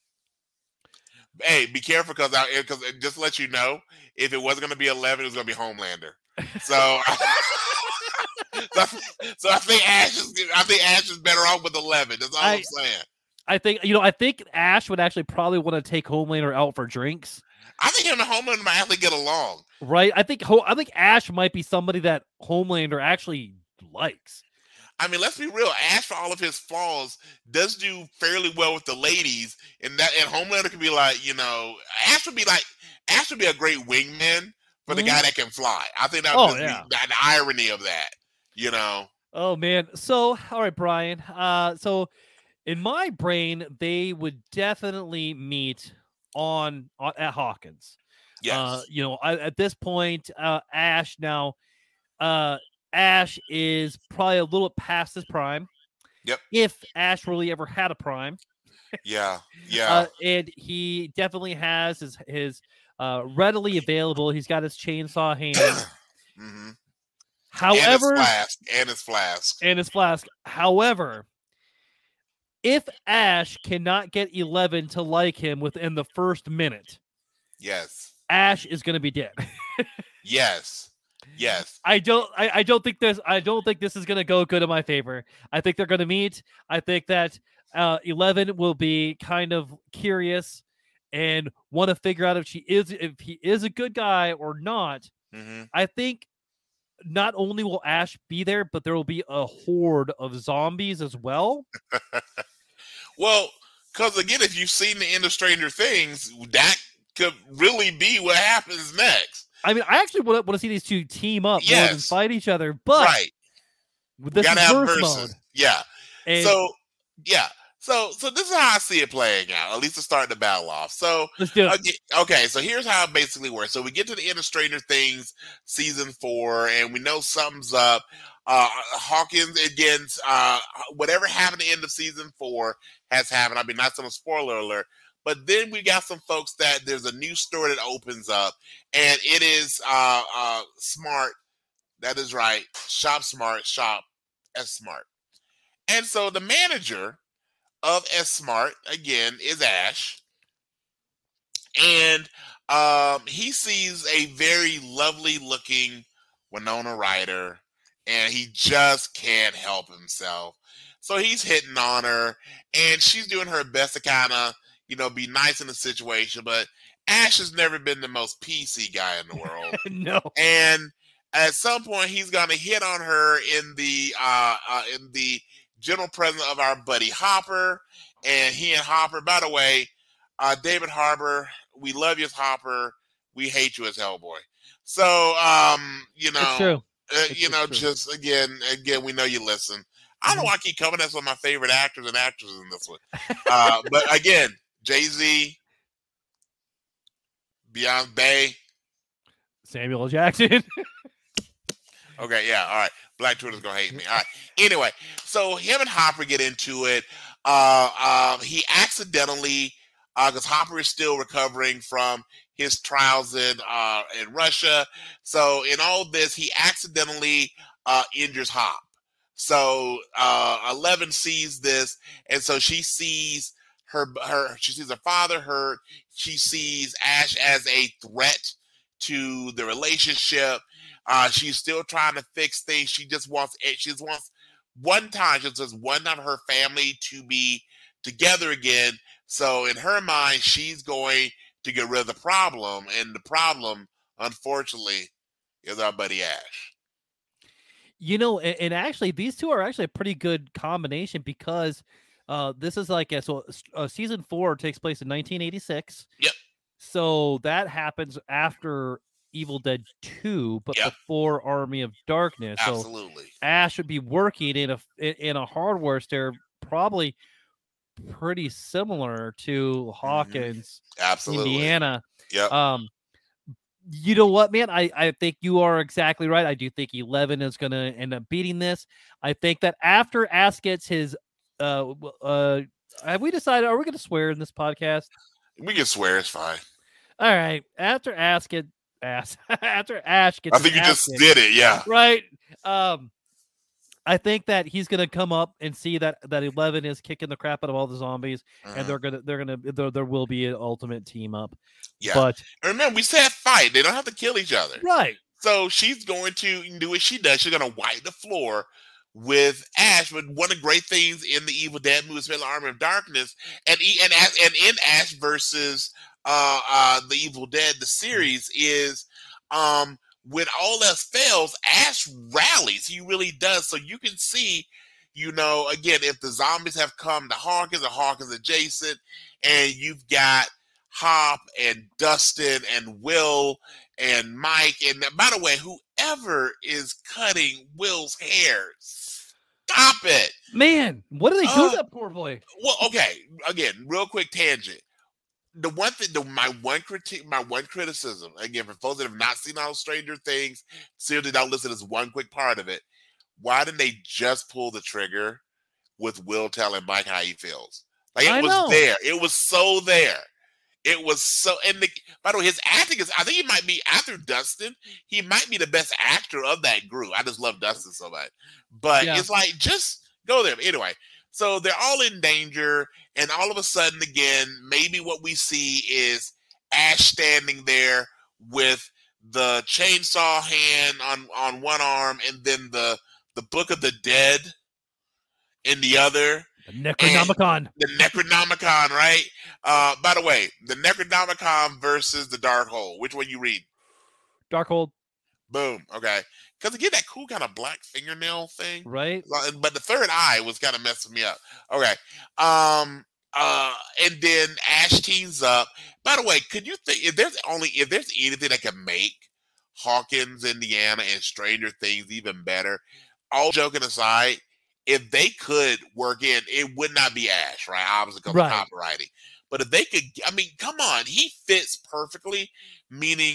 Hey, be careful, because just to let you know, if it wasn't going to be 11, it was going to be Homelander. So, so I think Ash is better off with 11. That's all I'm saying. I think Ash would actually probably want to take Homelander out for drinks. I think him and Homelander might actually get along. Right. I think Ash might be somebody that Homelander actually likes. I mean, let's be real. Ash, for all of his flaws, does do fairly well with the ladies, and Homelander could be like, Ash would be a great wingman for the guy that can fly. I think that would be the irony of that, Oh man. So, all right, Brian. So in my brain, they would definitely meet at Hawkins. Yes. At this point, Ash now, Ash is probably a little past his prime. Yep. If Ash really ever had a prime. Yeah. And he definitely has his readily available. He's got his chainsaw hand. Mm-hmm. However, and his flask. However, if Ash cannot get 11 to like him within the first minute, yes, Ash is going to be dead. Yes. Yes. I don't think this is gonna go good in my favor. I think they're gonna meet. I think that 11 will be kind of curious and want to figure out if he is a good guy or not. Mm-hmm. I think not only will Ash be there, but there will be a horde of zombies as well. Well, because again, if you've seen the end of Stranger Things, that could really be what happens next. I mean, I actually want to see these two team up more than Yes. fight each other, but Right. this Gotta is have verse verses. mode. Yeah. And So yeah. So this is how I see it playing out, at least to start the battle off. So let's do it. okay, so here's how it basically works. So we get to the end of Stranger Things season 4, and we know something's up. Hawkins against whatever happened at the end of season 4 has happened. I mean, that's a spoiler alert. But then we got some folks that there's a new store that opens up, and it is Smart. That is right. Shop Smart, shop S Smart. And so the manager of S Smart again is Ash, and he sees a very lovely looking Winona Ryder, and he just can't help himself. So he's hitting on her, and she's doing her best to kind of be nice in the situation. But Ash has never been the most PC guy in the world. No. And at some point, he's gonna hit on her in the general presence of our buddy Hopper, and he and Hopper, by the way, David Harbour, we love you as Hopper, we hate you as Hellboy. So, It's true. just again, we know you listen. I don't know why I keep coming as one of my favorite actors and actresses in this one. But again, Jay-Z, Beyonce, Samuel L. Jackson. Okay, yeah, all right. Black Twitter's gonna hate me. All right. Anyway, so him and Hopper get into it. He accidentally, because Hopper is still recovering from his trials in Russia. So in all this, he accidentally injures Hop. So 11 sees this, and so she sees she sees her father hurt. She sees Ash as a threat to the relationship. She's still trying to fix things. She just wants one time her family to be together again. So in her mind, she's going to get rid of the problem, and the problem, unfortunately, is our buddy Ash. And actually, these two are actually a pretty good combination because this is like season 4 takes place in 1986. Yep. So that happens after Evil Dead 2, but before Army of Darkness. Absolutely. So Ash would be working in a hardware store, probably pretty similar to Hawkins, Absolutely. Indiana. Yeah. You know what, man? I think you are exactly right. I do think 11 is going to end up beating this. I think that after Ash gets his, have we decided? Are we going to swear in this podcast? We can swear. It's fine. All right. After Ash gets. After Ash gets, I think you just did it, yeah. Right. I think that he's gonna come up and see that 11 is kicking the crap out of all the zombies, and there will be an ultimate team up. Yeah. But and remember, we said fight; they don't have to kill each other, right? So she's going to do what she does. She's gonna wipe the floor with Ash. But one of the great things in the Evil Dead movie, especially Army of Darkness, and in Ash versus the Evil Dead, the series is when all else fails, Ash rallies. He really does. So you can see, again, if the zombies have come to Hawkins or Hawkins adjacent, and you've got Hop and Dustin and Will and Mike, and by the way, whoever is cutting Will's hair, stop it, man! What do they do to that poor boy? Well, okay, again, real quick tangent. The one thing, my one criticism, again, for folks that have not seen all Stranger Things, seriously don't listen to this one quick part of it. Why didn't they just pull the trigger with Will telling Mike how he feels? Like it was there. It was so there. It was so. And by the way, his acting is. I think he might be after Dustin. He might be the best actor of that group. I just love Dustin so much. But it's like just go there. Anyway. So they're all in danger, and all of a sudden, again, maybe what we see is Ash standing there with the chainsaw hand on one arm, and then the Book of the Dead in the other. The Necronomicon. The Necronomicon, right? By the way, the Necronomicon versus the Darkhold. Which one you read? Darkhold. Boom. Okay. Because again, that cool kind of black fingernail thing. Right. But the third eye was kind of messing me up. Okay. And then Ash teams up. By the way, could you think if there's anything that can make Hawkins, Indiana, and Stranger Things even better, all joking aside, if they could work in, it would not be Ash, right? Obviously, because of copywriting. But if they could, I mean, come on, he fits perfectly. Meaning,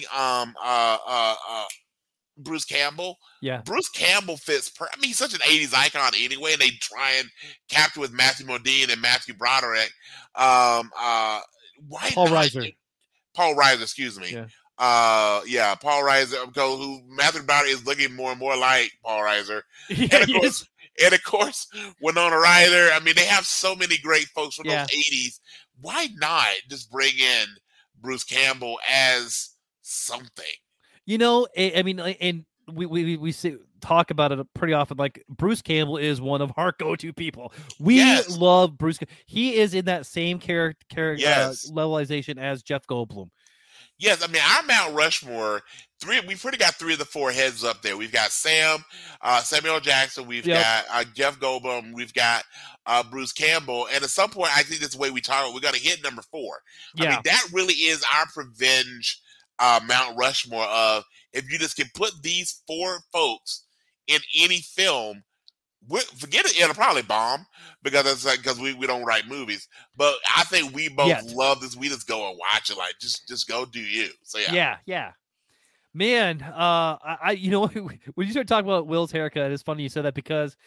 Bruce Campbell. Yeah, Bruce Campbell fits. I mean, he's such an '80s icon anyway, and they try and capture with Matthew Modine and Matthew Broderick. Paul Reiser. Paul Reiser, excuse me. Yeah. Paul Reiser, who Matthew Broderick is looking more and more like Paul Reiser. And of course, Winona Ryder. I mean, they have so many great folks from those '80s. Why not just bring in Bruce Campbell as something? You know, I mean, and we talk about it pretty often. Like, Bruce Campbell is one of our go-to people. We love Bruce. He is in that same character levelization as Jeff Goldblum. Yes, I mean, our Mount Rushmore, we pretty got 3 of the 4 heads up there. We've got Samuel Jackson, we've got Jeff Goldblum, we've got Bruce Campbell, and at some point, I think that's the way we talk. We're going to hit number 4. I mean, that really is our revenge Mount Rushmore of, if you just can put these 4 folks in any film, forget it, it'll probably bomb because we don't write movies. But I think we both love this. We just go and watch it, like just go do you. So yeah. Man, I you know, when you start talking about Will's haircut, it's funny you said that because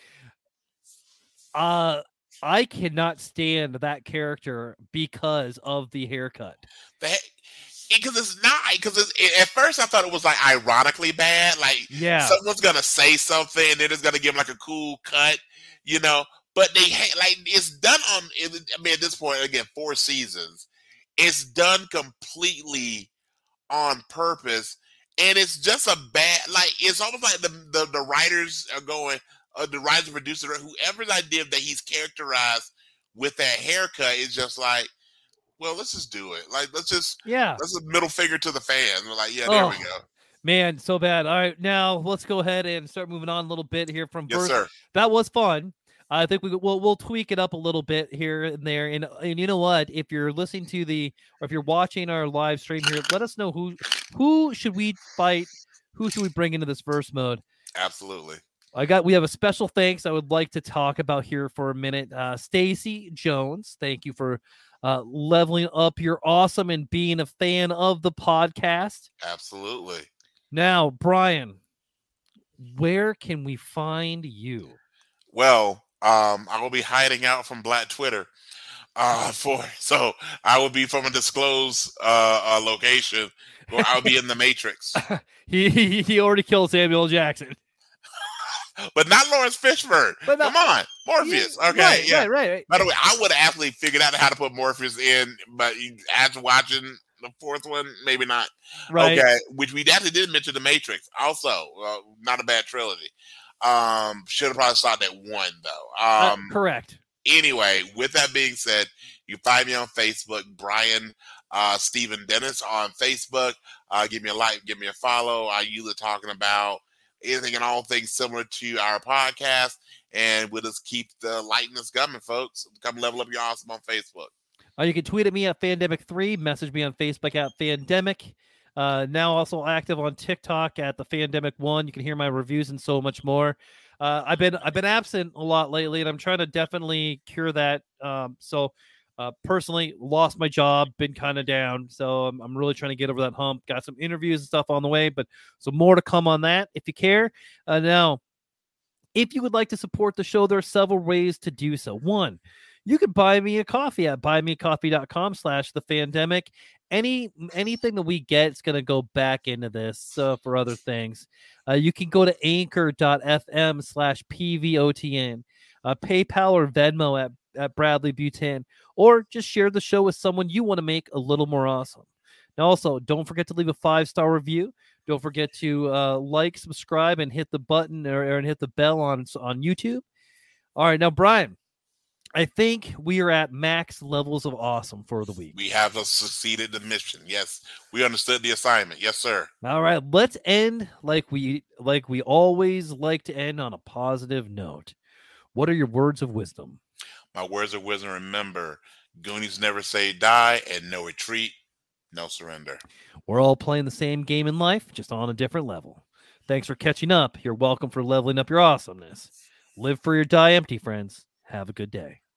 I cannot stand that character because of the haircut. Because at first I thought it was like ironically bad, like someone's gonna say something and they're just gonna give him like a cool cut, you know. But it's done on. I mean, at this point, again, 4 seasons, it's done completely on purpose, and it's just a bad. Like, it's almost like the writers are going, the writer, producer, whoever's idea that he's characterized with that haircut is just like, well, let's just do it. Like, let's just middle finger to the fans. We're like, there we go. Man, so bad. All right, now let's go ahead and start moving on a little bit here from Yes, sir. That was fun. I think we'll tweak it up a little bit here and there. And you know what? If you're listening to or if you're watching our live stream here, let us know who should we fight? Who should we bring into this verse mode? Absolutely. We have a special thanks I would like to talk about here for a minute. Stacy Jones, thank you for leveling up. You're awesome and being a fan of the podcast. Absolutely. Now, Brian, where can we find you? Well, I will be hiding out from Black Twitter. So I will be from a disclosed location. Or I'll be in the Matrix. He already killed Samuel Jackson. But not Lawrence Fishburne. Come on, Morpheus. Okay, right. By the way, I would have actually figured out how to put Morpheus in, but after watching the 4th one, maybe not. Right. Okay, which we actually did mention The Matrix. Also, not a bad trilogy. Should have probably started at 1 though. Correct. Anyway, with that being said, you can find me on Facebook, Brian Stephen Dennis on Facebook. Give me a like, give me a follow. I usually talking about anything and all things similar to our podcast, and we'll just keep the lightness coming, folks. Come level up your awesome on Facebook. You can tweet at me at Fandemic3, message me on Facebook at Fandemic. Now also active on TikTok at the Fandemic1. You can hear my reviews and so much more. I've been absent a lot lately, and I'm trying to definitely cure that. Personally, lost my job, been kind of down, so I'm really trying to get over that hump. Got some interviews and stuff on the way, but so more to come on that if you care. Now, if you would like to support the show, there are several ways to do so. 1, you could buy me a coffee at buymeacoffee.com/thefandemic. Anything that we get is going to go back into this for other things. You can go to anchor.fm/PVOTN, PayPal or Venmo at Bradley Butan, or just share the show with someone you want to make a little more awesome. Now, also, don't forget to leave a 5-star review. Don't forget to like, subscribe, and hit the button and hit the bell on YouTube. All right, now, Brian, I think we are at max levels of awesome for the week. We have succeeded the mission. Yes, we understood the assignment. Yes, sir. All right, let's end like we always like to end, on a positive note. What are your words of wisdom? My words of wisdom, remember, Goonies never say die, and no retreat, no surrender. We're all playing the same game in life, just on a different level. Thanks for catching up. You're welcome for leveling up your awesomeness. Live free or die empty, friends. Have a good day.